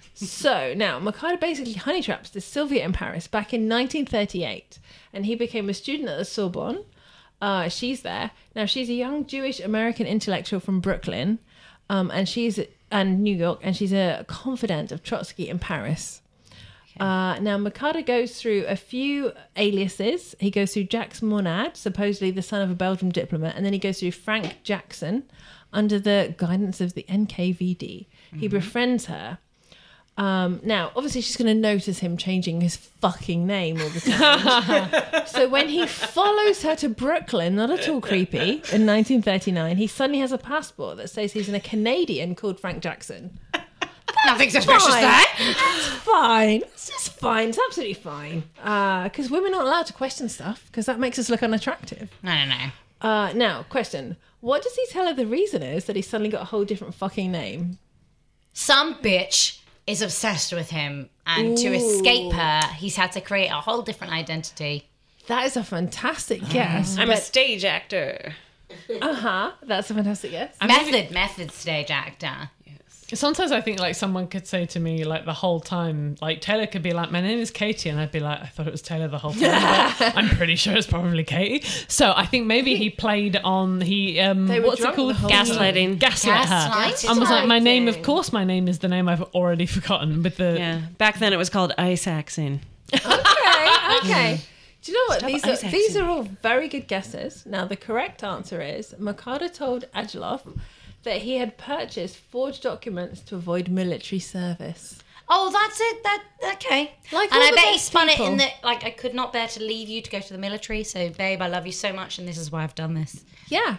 So now, Mikado basically honey traps this Sylvia in Paris back in nineteen thirty-eight, and he became a student at the Sorbonne. Uh, she's there now. She's a young Jewish American intellectual from Brooklyn, um, and she's and New York, and she's a confidant of Trotsky in Paris. Uh, now, Mikado goes through a few aliases. He goes through Jacques Monad, supposedly the son of a Belgian diplomat, and then he goes through Frank Jackson under the guidance of the N K V D. He befriends her. Um, now, obviously, she's going to notice him changing his fucking name all the time. So when he follows her to Brooklyn, not at all creepy, in nineteen thirty-nine, he suddenly has a passport that says he's a Canadian called Frank Jackson. Nothing suspicious Fine. there. That's fine. It's just fine. It's absolutely fine. Because women aren't allowed to question stuff because that makes us look unattractive. No, no, no. Uh, now, question. What does he tell her the reason is that he's suddenly got a whole different fucking name? Some bitch is obsessed with him, and to escape her, he's had to create a whole different identity. That is a fantastic guess. I'm a stage actor. Uh-huh. That's a fantastic guess. Method, method stage actor. Sometimes I think like someone could say to me like the whole time, like Taylor could be like, my name is Katie, and I'd be like, I thought it was Taylor the whole time, but I'm pretty sure it's probably Katie. So I think maybe he played on he um They were what's it drunk called? the whole Gaslighting. Gaslit her. Gaslighting. And was like, my name, of course my name is the name I've already forgotten with the Yeah. Back then it was called ice axing. Okay, okay. Do you know what? Stop These are, ice these axing. are all very good guesses. Now, the correct answer is Mikado told Ageloff that he had purchased forged documents to avoid military service. Oh, that's it. That okay. Like and all I the bet he best spun people. it in that like I could not bear to leave you to go to the military. So, babe, I love you so much, and this is why I've done this. Yeah.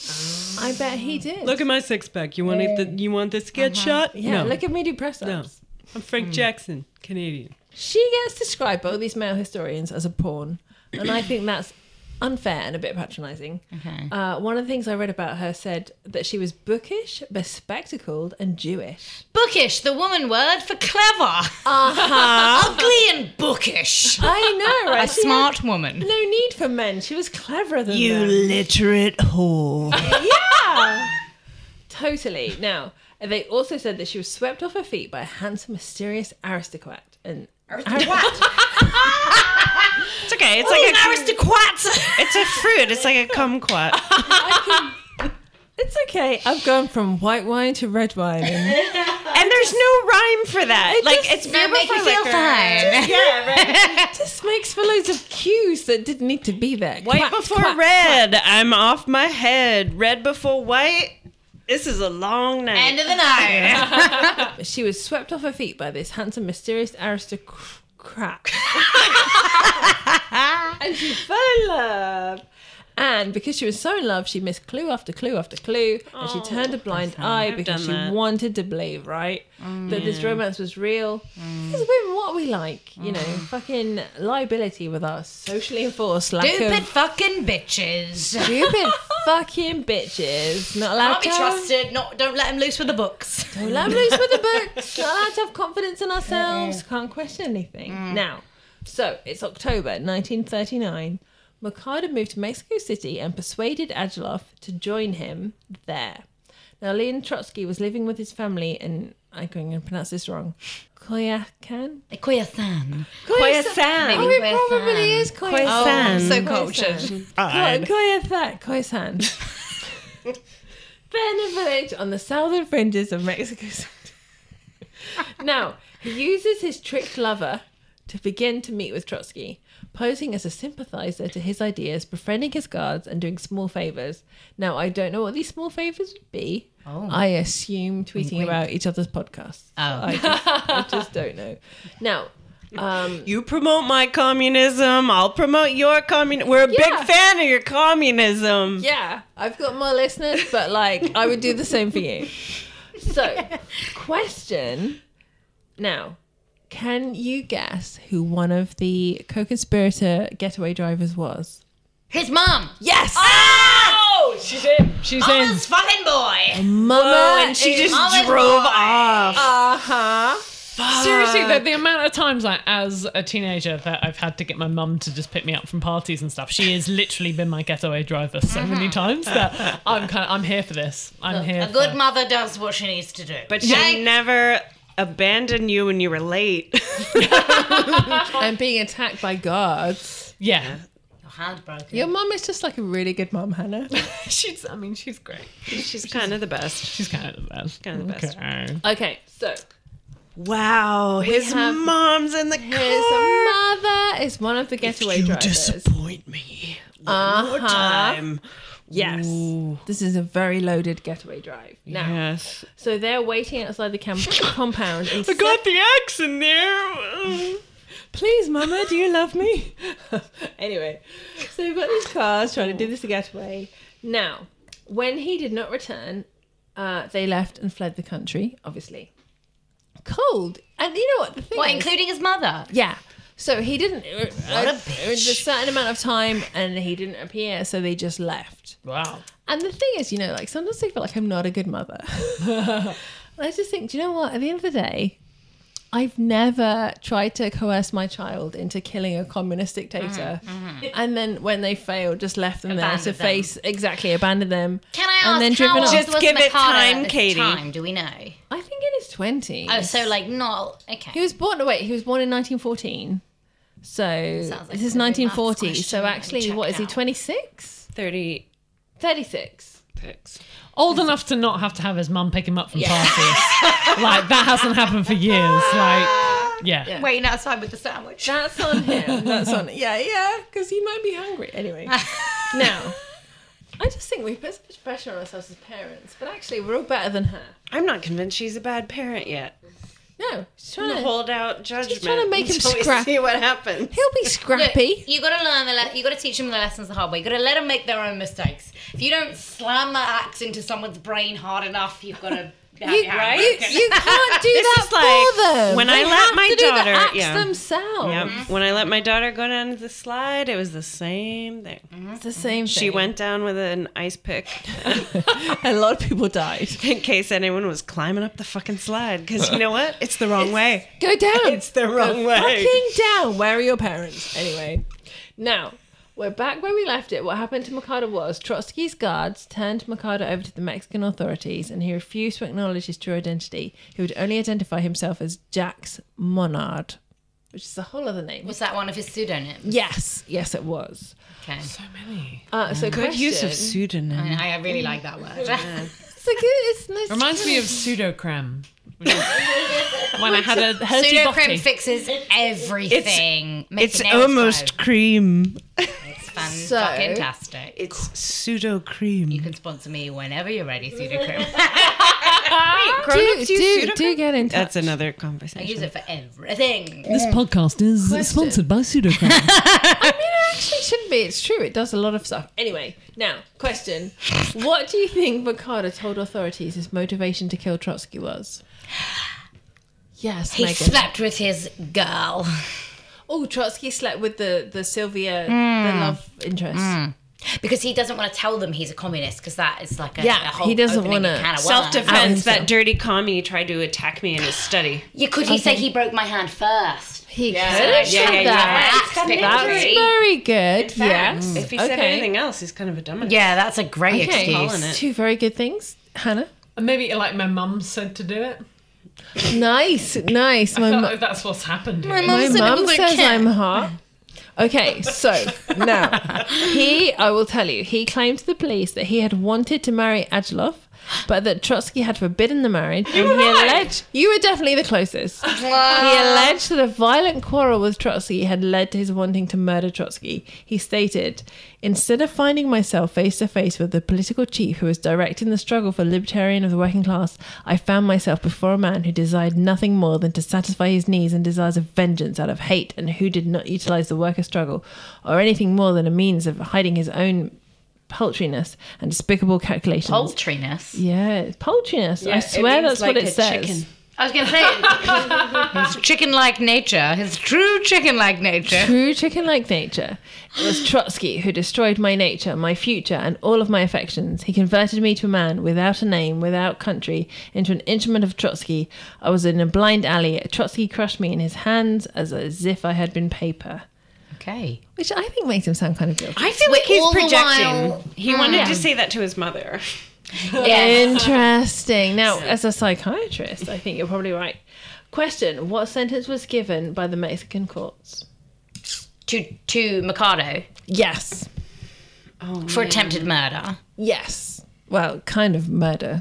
I bet he did. Look at my six pack. You want it? The, you want this to get shot? Yeah, no. look at me do press ups. No. I'm Frank Jackson, Canadian. She gets described by all these male historians as a pawn. And I think that's unfair and a bit patronising. Okay. Uh, one of the things I read about her said that she was bookish, bespectacled, and Jewish. Bookish, the woman word for clever. Uh-huh. Ugly and bookish. I know, right? A She smart had woman. No need for men. She was cleverer than You them. literate whore. Yeah. Totally. Now, they also said that she was swept off her feet by a handsome, mysterious aristocrat. And Aristocrat. It's okay. It's Oh, like an a aristocrat. It's a fruit. It's like a kumquat. It's okay. I've gone from white wine to red wine. And, and there's no rhyme for that. It like, just- it's That make you feel fine. Yeah, right. it just makes for loads of cues that didn't need to be there. White Quack, before quack, red. I'm off my head. Red before white. This is a long night. End of the night. quack. She was swept off her feet by this handsome, mysterious aristocrat. And she fell in love. And because she was so in love, she missed clue after clue after clue. And she turned a blind eye I've because she done that. wanted to believe, right? That this romance was real. It's been what we like, you know, fucking liability with our socially enforced lack Stupid of... fucking bitches. Stupid fucking bitches. Not allowed Can't be to have- trusted. Not, don't let them loose with the books. Don't let them loose with the books. Not allowed to have confidence in ourselves. Can't question anything. Now, so it's October nineteen thirty-nine. Mercado moved to Mexico City and persuaded Agilov to join him there. Now, Leon Trotsky was living with his family in, I'm going to pronounce this wrong, Coyoacan? Koyasan. Koyasan. Maybe Oh, it Koyasan. probably is Coyoacan. Oh, I'm so Coyoacan. cultured. Fine. Coyoacan. Coyoacan. They're in a village on the southern fringes of Mexico City. Now, he uses his tricked lover to begin to meet with Trotsky, posing as a sympathizer to his ideas, befriending his guards and doing small favors. Now, I don't know what these small favors would be. Oh. I assume tweeting wink. about each other's podcasts. Oh. I just, I just don't know. Now, um, You promote my communism. I'll promote your communism. We're a Yeah. big fan of your communism. yeah, I've got more listeners, but like, I would do the same for you. So, question now. Can you guess who one of the co-conspirator getaway drivers was? His mum. Yes! Oh! She's in. She's Mama's fucking boy. Mama and she is- just Mama's drove boy. off. Uh-huh. Seriously, the, the amount of times, like, as a teenager, that I've had to get my mum to just pick me up from parties and stuff. She has literally been my getaway driver so many times that I'm kind of, I'm here for this. I'm Look, here. a for, good mother does what she needs to do. But she Okay? never abandoned you when you were late. And being attacked by guards. yeah. Your hand broken. Your mum is just like a really good mum, Hannah. She's. I mean, she's great. She's kind of the best. She's kind of the best. Kind of the best. Okay. Okay, so Wow, his have- mom's in the his car. mother is one of the getaway you drivers. disappoint me one more Uh-huh. time. Yes. This is a very loaded getaway drive. Now, Yes. so they're waiting outside the camp- compound. In I got the X in there. Please, Mama, do you love me? Anyway, so we've got these cars trying to do this getaway. Now, when he did not return, uh, they left and fled the country, obviously. Cold. And you know what? The thing What, is, including his mother? yeah. So he didn't. Uh, What a uh, bitch. a certain amount of time, and he didn't appear, so they just left. Wow. And the thing is, you know, like sometimes I feel like I'm not a good mother. And I just think, do you know what? At the end of the day, I've never tried to coerce my child into killing a communist dictator. And then when they failed, just left them there to Abandoned them. face, exactly, abandoned them. Can I and ask then how driven old off. Just was give it Mikado time, at this Katie. time? Do we know? I think in his twenties. Oh, so like not okay. He was born, wait, he was born in nineteen fourteen. So Sounds like this is a nineteen maths forty. question. So actually, Check what is he, out. twenty-six? thirty-six. thirty-six. Old enough to not have to have his mum pick him up from parties. Like, that hasn't happened for years. Like, yeah. Yeah. Waiting outside with the sandwich. That's on him. That's on Yeah, yeah, because he might be hungry. Anyway. Now, I just think we put so much pressure on ourselves as parents, but actually we're all better than her. I'm not convinced she's a bad parent yet. No, she's I'm trying gonna to hold out judgment. She's trying to make him until we scrap- see what happens. He'll be scrappy. Look, you got to learn the le- you got to teach them the lessons the hard way. You got to let them make their own mistakes. If you don't slam that axe into someone's brain hard enough, you've got to You, right? you, you can't do This that is like for them. when They I let have my to do the daughter- acts yeah. themselves. Yeah. When I let my daughter go down the slide, it was the same thing. It's the same thing. She went down with an ice pick. A lot of people died. In case anyone was climbing up the fucking slide. Because you know what? It's the wrong way. Go down. It's the wrong Go way. Fucking down. Where are your parents? Anyway, now we're back where we left it. What happened to Mercado was Trotsky's guards turned Mercado over to the Mexican authorities, and he refused to acknowledge his true identity. He would only identify himself as Jacques Monard, which is a whole other name. Was that one of his pseudonyms? Yes, yes, it was. Okay. So many. Uh, so Good use of question- pseudonym. I, I really like that word. It's a good. It's nice. Reminds me of pseudocreme. When I had a healthy Pseudocreme body. fixes everything. Makes It's your nails almost grow. cream. It's fun, So- fantastic. It's pseudo cream. You can sponsor me whenever you're ready, Pseudocreme. do, do, do get in touch. That's another I conversation. use it for everything. This podcast is Question. sponsored by Pseudocreme. I mean, it actually shouldn't be. It's true. It does a lot of stuff. Anyway, now, question. What do you think Mercado told authorities his motivation to kill Trotsky was? Yes, He Megan. slept with his girl. Oh, Trotsky slept with the, the Sylvia, Mm. the love interest. Because he doesn't want to tell them he's a communist, because that is like a, Yeah, a whole he doesn't opening a wanna- can of worms. Self-defense. That dirty commie tried to attack me in his study. Yeah, could he Okay. say he broke my hand first? He Yeah. could have Yeah, said yeah, yeah. that. That's That's victory. very good. In fact, Yes. If he said Okay. anything else, he's kind of a dumbass. Yeah, that's a great Okay. excuse. Two very good things. Hannah? Maybe like my mum said to do it. Nice, nice. I My felt mu- like that's what's happened here. My mum says I'm hot. Okay, so now he, I will tell you, he claimed to the police that he had wanted to marry Agilov, but that Trotsky had forbidden the marriage. And he alleged you were definitely the closest. He alleged that a violent quarrel with Trotsky had led to his wanting to murder Trotsky. He stated, "Instead of finding myself face to face with the political chief who was directing the struggle for libertarian of the working class, I found myself before a man who desired nothing more than to satisfy his needs and desires of vengeance out of hate, and who did not utilize the worker struggle or anything more than a means of hiding his own paltriness and despicable calculations." Poultriness? Yeah, paltriness. Yeah, I it swear means that's what like it a says. chicken. I was going to say, his chicken-like nature, his true chicken-like nature. True chicken-like nature. It was Trotsky who destroyed my nature, my future, and all of my affections. He converted me to a man without a name, without country, into an instrument of Trotsky. I was in a blind alley. Trotsky crushed me in his hands as, as if I had been paper. Okay. Which I think makes him sound kind of guilty. I feel Wait, like he's all the projecting. while- He wanted Yeah. to say that to his mother. Interesting. Now, as a psychiatrist, I think you're probably right. Question: what sentence was given by the Mexican courts? To, to Mikado Yes. Oh, for man. attempted murder. Yes. Well, kind of murder.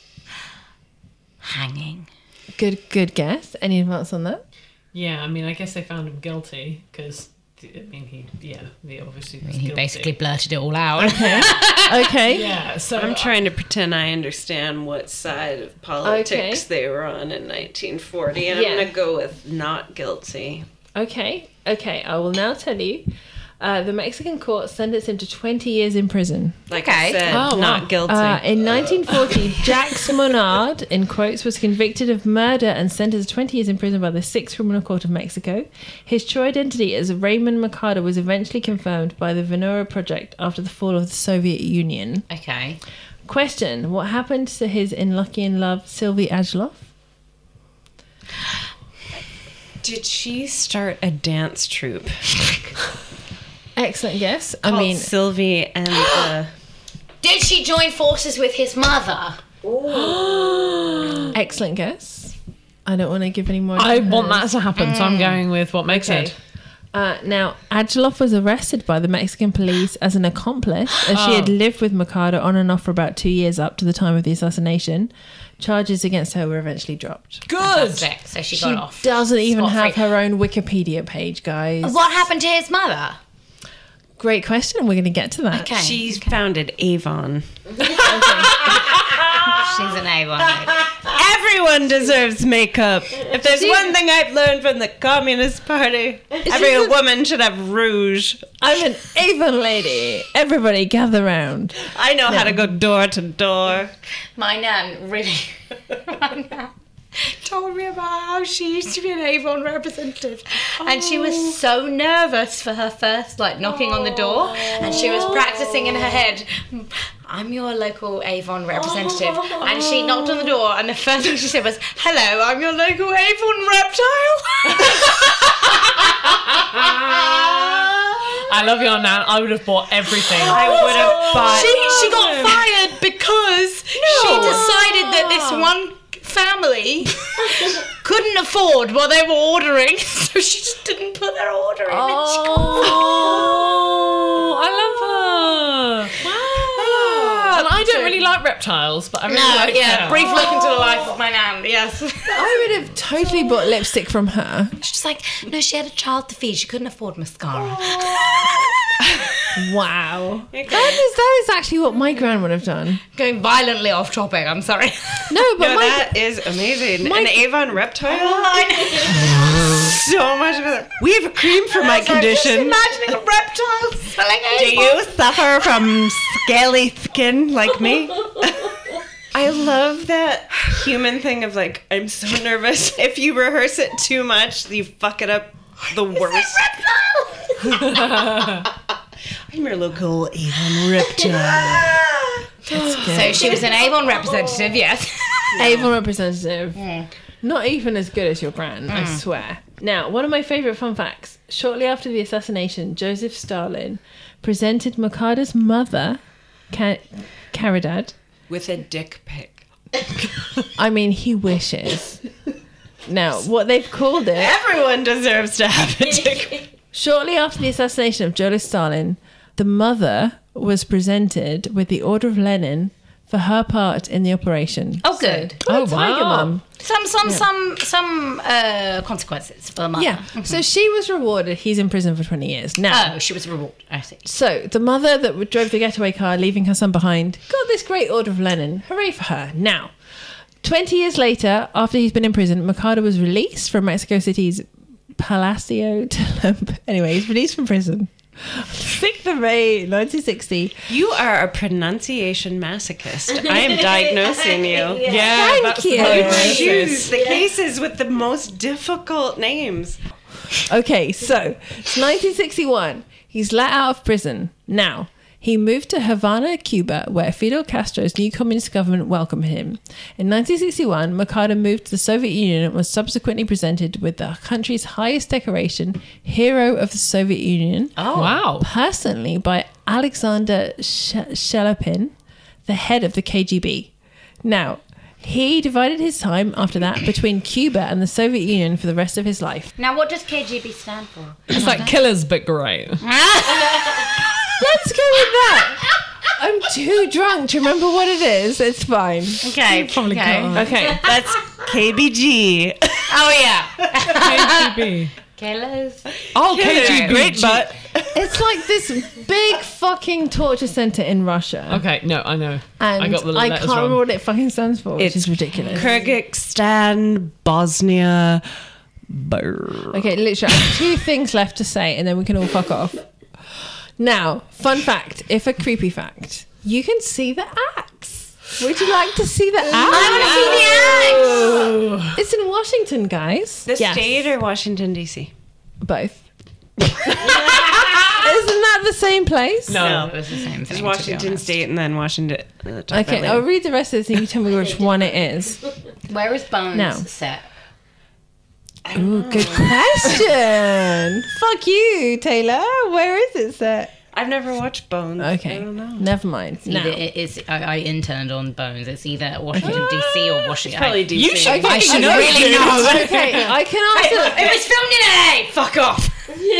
Hanging. Good, good guess. Any advance on that? Yeah, I mean, I guess they found him guilty because, I mean, he, yeah, he obviously was He guilty. basically blurted it all out. Okay. Okay. Yeah, so I'm trying to pretend I understand what side of politics Okay. they were on in nineteen forty, and Yeah. I'm going to go with not guilty. Okay. Okay. I will now tell you. Uh, the Mexican court sentenced him to twenty years in prison. Like Okay. I said, Oh, wow. not guilty. Uh, in nineteen forty, Jacques Monard, in quotes, was convicted of murder and sentenced to twenty years in prison by the Sixth Criminal Court of Mexico. His true identity as Raymond Mercado was eventually confirmed by the Ventura Project after the fall of the Soviet Union. Okay. Question: what happened to his in Lucky in Love, Sylvie Agilov? Did she start a dance troupe? Excellent guess. I Called mean, Sylvie and the... Did she join forces with his mother? excellent guess. I don't want to give any more. I want that to happen, so I'm going with what Meg Okay. said. Uh, now, Agilov was arrested by the Mexican police as an accomplice, as she had Oh. lived with Mercado on and off for about two years up to the time of the assassination. Charges against her were eventually dropped. Good. Fantastic. So she She got off. doesn't even have scot-free. her own Wikipedia page, guys. What happened to his mother? Great question. We're going to get to that. Okay. She founded Avon. She's an Avon. Everyone deserves makeup. If there's one thing I've learned from the Communist Party, every woman should have rouge. I'm an Avon lady. Everybody gather round. I know how to go door to door. My nan really my nan told me about how she used to be an Avon representative, oh. and she was so nervous for her first like knocking oh. on the door, and she was practicing in her head, I'm your local Avon representative, oh. and she knocked on the door, and the first thing she said was, hello, I'm your local Avon reptile. I love your nan. I would have bought everything. I would have bought. She she got fired because no. she decided that this one family couldn't afford what they were ordering, so she just didn't put their order in. Oh, I love her. Wow. And I don't really like reptiles, but I really no, like yeah, her. brief look into the life of my nan, yes. I would have totally bought lipstick from her. She's like, no, she had a child to feed, she couldn't afford mascara. Wow. Okay. That is that is actually what my gran would have done. Going violently off topic, I'm sorry. No, but no, my, that is amazing. My, An Avon reptile? Oh, I know. So much better. We have a cream for my condition. I'm just imagining a reptile selling Avon. Do you suffer from scaly skin like me? I love that human thing of like, I'm so nervous. If you rehearse it too much, you fuck it up the worst. I'm your local Avon reptile. So she was an Avon representative, yes. Avon representative. Mm. Not even as good as your brand, mm. I swear. Now, one of my favourite fun facts. Shortly after the assassination, Joseph Stalin presented Makada's mother, Ka- Caridad, with a dick pic. I mean, he wishes. Now, what they've called it... Everyone deserves to have a dick pic. Shortly after the assassination of Joseph Stalin, the mother was presented with the Order of Lenin for her part in the operation. Oh, good. So, oh, Tiger wow. Mum. Some, some, yeah. some, some uh, consequences for the mother. Yeah. Mm-hmm. So she was rewarded. He's in prison for twenty years. Now, oh, she was rewarded. I see. So the mother that drove the getaway car, leaving her son behind, got this great Order of Lenin. Hooray for her. Now, twenty years later, after he's been in prison, Makada was released from Mexico City's Palacio de... Anyway, he's released from prison. sixth of May, nineteen sixty. You are a pronunciation masochist. I am diagnosing you. Yeah, yeah Thank that's you. You choose the cases with the most difficult names. Okay, so it's nineteen sixty-one. He's let out of prison. Now, he moved to Havana, Cuba, where Fidel Castro's new communist government welcomed him. In nineteen sixty-one, Makada moved to the Soviet Union and was subsequently presented with the country's highest decoration, Hero of the Soviet Union. Oh, wow. Personally by Alexander Sh- Shelepin, the head of the K G B. Now, he divided his time after that between Cuba and the Soviet Union for the rest of his life. Now, what does K G B stand for? It's like killers, but great. Let's go with that. I'm too drunk to remember what it is. It's fine. Okay. Probably okay. can't. Okay. That's K B G. Oh, yeah. K G B. Killers. Oh, K G B. Great, but... It's like this big fucking torture center in Russia. Okay, no, I know. And I got the I letters can't wrong. remember what it fucking stands for, which It's is ridiculous. Kyrgyzstan, Bosnia... Brr. Okay, literally, I have two things left to say, and then we can all fuck off. Now, fun fact, if a creepy fact, you can see the axe. Would you like to see the axe? I want to see the axe. It's in Washington, guys. The Yes. state or Washington, D C? Both. Isn't that the same place? No, No. It was the same thing. It's Washington State and then Washington... Uh, talk Okay, about I'll later. read the rest of this and you tell me which one it is. Where is Bones No. set? Ooh, good question. Fuck you, Taylor. Where is it set? I've never watched Bones. Okay, I don't know. never mind. It's either, Now. it is, I, I interned on Bones. It's either Washington, D C or Washington. Probably D C. You should Okay, I should okay, really know. Okay, I can Hey, answer. it was filmed in L A. Fuck off.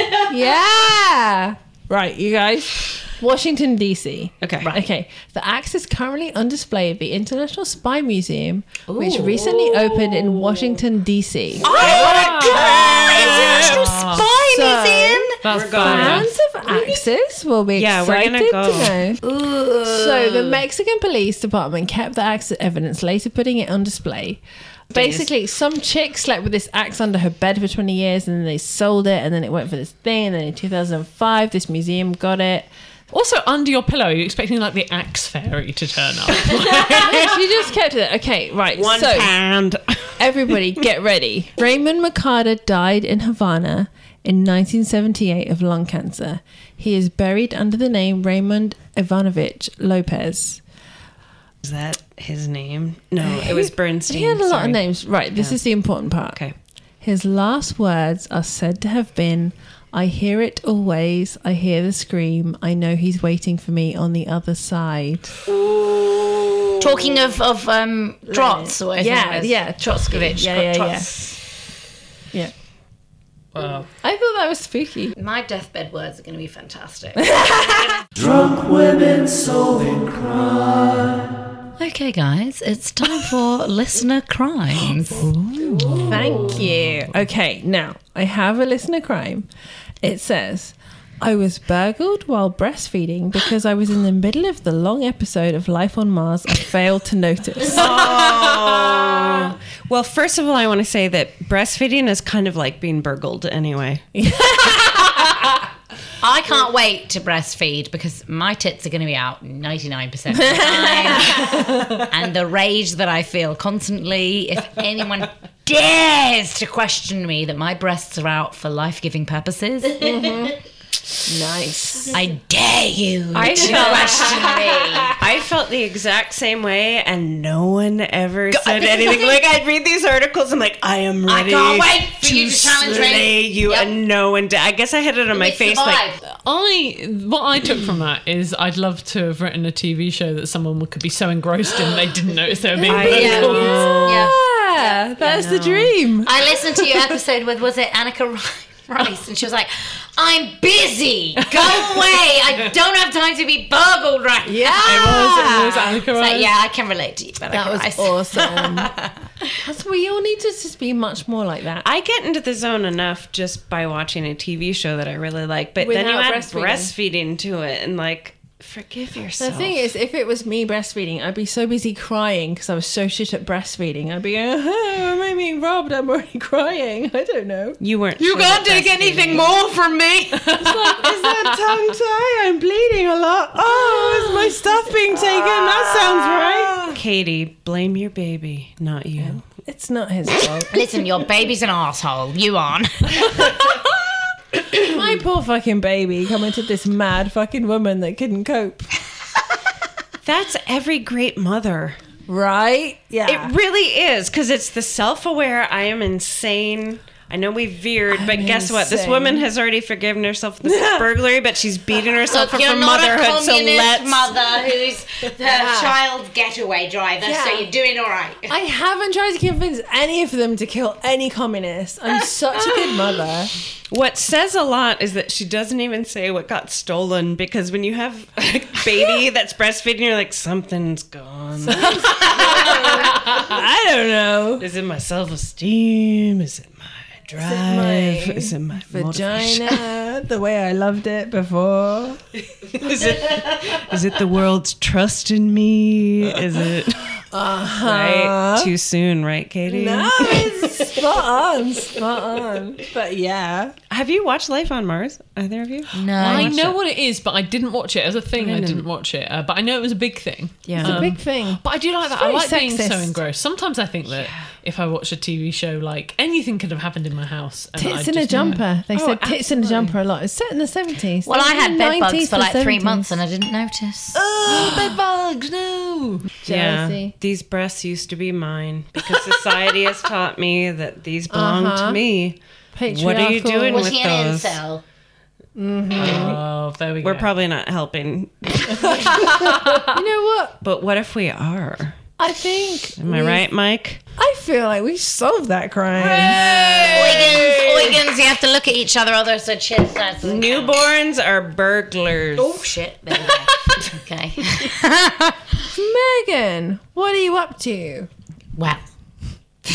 Yeah. Right, you guys. Washington, D C. Okay. Right. Okay. The axe is currently on display at the International Spy Museum, which Ooh. recently opened in Washington, D C. Oh, what a International Spy So, Museum. That's We're going. Fans of Axis will be Yeah, we're excited gonna go. to know. So the Mexican police department kept the axe as evidence, later putting it on display. Basically, some chick slept with this axe under her bed for twenty years, and then they sold it, and then it went for this thing, and then in two thousand five, this museum got it. Also, under your pillow, you're expecting like the axe fairy to turn up. She just kept it. Okay, right. One so, pound. everybody, get ready. Raymond Mercado died in Havana in nineteen seventy-eight of lung cancer. He is buried under the name Raymond Ivanovich Lopez. Is that his name? No, it was Bernstein. He had a lot Sorry. of names. Right, this Yeah. is the important part. Okay. His last words are said to have been, "I hear it always, I hear the scream, I know he's waiting for me on the other side." Talking of of um, Trots, or whatever Yeah, it was. yeah, Trotskovich. Yeah, yeah, Trots- Yeah. Wow. I thought that was spooky. My deathbed words are going to be fantastic. Drunk women solving crime. Okay, guys, it's time for listener crimes. Thank you. Okay, now I have a listener crime. It says, I was burgled while breastfeeding because I was in the middle of the long episode of Life on Mars I failed to notice. Oh. Well, first of all, I want to say that breastfeeding is kind of like being burgled anyway. I can't wait to breastfeed because my tits are going to be out ninety-nine percent of the time. And the rage that I feel constantly, if anyone dares to question me that my breasts are out for life-giving purposes, Mm-hmm. Nice. I dare you I to felt, question me. I felt the exact same way, and no one ever said anything. Like, I'd read these articles, I'm like, I am I ready can't wait for to you to challenge me. slay you, Yep. and no one did. I guess I had it on my face, like, I what I took from that is I'd love to have written a T V show that someone could be so engrossed in they didn't notice they were being Yeah. burgled. Yeah. Yeah, that's the dream. I listened to your episode with, was it Annika Rice? And she was like, I'm busy. Go away. I don't have time to be burgled right now. Yeah. It was, it was Annika It's like, Rice. yeah, I can relate to you. Annika That was Rice. awesome. That's, we all need to just be much more like that. I get into the zone enough just by watching a T V show that I really like, but then you Without add breastfeeding. breastfeeding to it, and like, forgive yourself. The thing is, if it was me breastfeeding, I'd be so busy crying because I was so shit at breastfeeding. I'd be going, oh, I'm being robbed. I'm already crying. I don't know. You weren't. You shit can't at take breastfeeding. anything more from me. It's like, is that tongue tie? I'm bleeding a lot. Oh, is my stuff being taken? That sounds right. Katie, blame your baby, not you. It's not his fault. Listen, your baby's an asshole. You on. My poor fucking baby coming to this mad fucking woman that couldn't cope. That's every great mother. Right? Yeah. It really is, because it's the self-aware, I am insane. I know we veered, but I'm guess what? This insane. woman has already forgiven herself for this burglary, but she's beating herself Look, up you're for not motherhood, a so communist let's... mother who's the child's getaway driver, so Yeah. you're doing all right. I haven't tried to convince any of them to kill any communists. I'm such a good mother. What says a lot is that she doesn't even say what got stolen, because when you have a baby that's breastfeeding, you're like, something's gone. I don't know. Is it my self-esteem? Is it my drive? Is it my, vagina? The way I loved it before? Is it is it the world's trust in me? Is it Uh-huh. right? Too soon, right, Katie? No, it's spot on, spot on. But yeah. Have you watched Life on Mars? Either of you? No. I watched know it. what it is, but I didn't watch it as a thing. I I, didn't. didn't watch it, uh, but I know it was a big thing. Yeah. It's a Um, big thing. But I do like It's that. I very like being so sexist. engrossed. Sometimes I think that if I watch a T V show, like anything could have happened in my house. And Tits I in a just know. jumper. They Oh, said tits in a absolutely. jumper a lot. It's set in the seventies. Well, I had bed bugs nineties for to like three seventies. months and I didn't notice. Oh, bed bugs! No. Jealousy. Yeah. These breasts used to be mine because society has taught me that these belong Uh-huh. to me. Patriarchal. What are you doing Was with he an those? incel? Oh, there we go. We're probably not helping. You know what? But what if we are? I think. Am I we've- right, Mike? I feel like we solved that crime. Oigans, oigans, you have to look at each other, otherwise the chin starts. Newborns are burglars. Oh, shit. There we go. Okay. Megan, what are you up to? Well,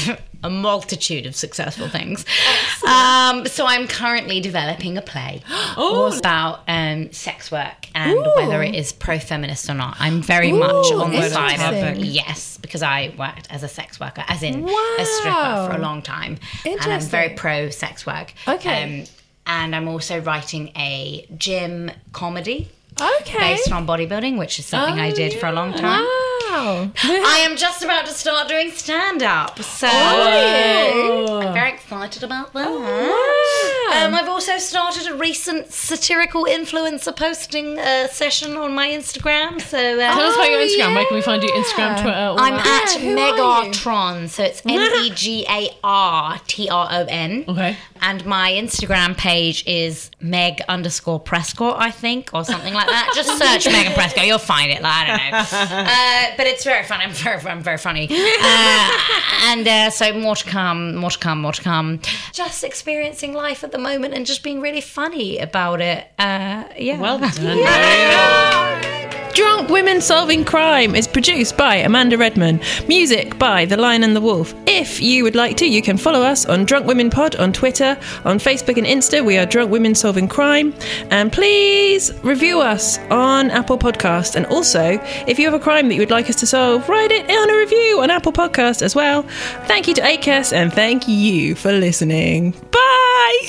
a multitude of successful things. Um, so I'm currently developing a play Oh. about um, sex work and Ooh. whether it is pro-feminist or not. I'm very Ooh, much on the side of interesting. yes, because I worked as a sex worker, as in Wow. a stripper for a long time. And I'm very Interesting. pro-sex work. Okay. Um, and I'm also writing a gym comedy Okay. based on bodybuilding, which is something I did for a long time. Wow. I am just about to start doing stand-up, so Oh. I'm very excited about that. Wow. Um, I've also started a recent satirical influencer posting uh, session on my Instagram. So uh, Tell us about your Oh, Instagram. Where can we yeah. find you? Instagram, Twitter, all I'm that? at who are you? Megatron, so it's M E G A R T R O N. Okay. And my Instagram page is Meg underscore Prescott, I think, or something like that. Just search Megan Prescott, you'll find it. Like, I don't know. Uh, but it's very funny. I'm very, I'm very funny. Uh, and uh, so more to come, more to come, more to come. Just experiencing life at the moment and just being really funny about it. Uh, yeah. Well done. Drunk Women Solving Crime is produced by Amanda Redman. Music by The Lion and the Wolf. If you would like to, you can follow us on Drunk Women Pod on Twitter, on Facebook and Insta. We are Drunk Women Solving Crime. And please review us on Apple Podcast. And also, if you have a crime that you would like us to solve, write it on a review on Apple Podcast as well. Thank you to A C A S and thank you for listening. Bye!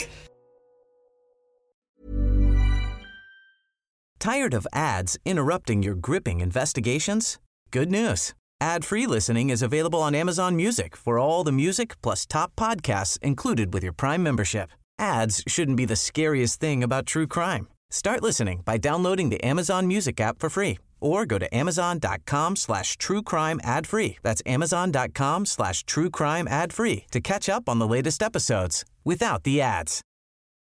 Tired of ads interrupting your gripping investigations? Good news. Ad-free listening is available on Amazon Music for all the music plus top podcasts included with your Prime membership. Ads shouldn't be the scariest thing about true crime. Start listening by downloading the Amazon Music app for free or go to amazon.com slash true crime ad free. That's amazon.com slash true crime ad free to catch up on the latest episodes without the ads.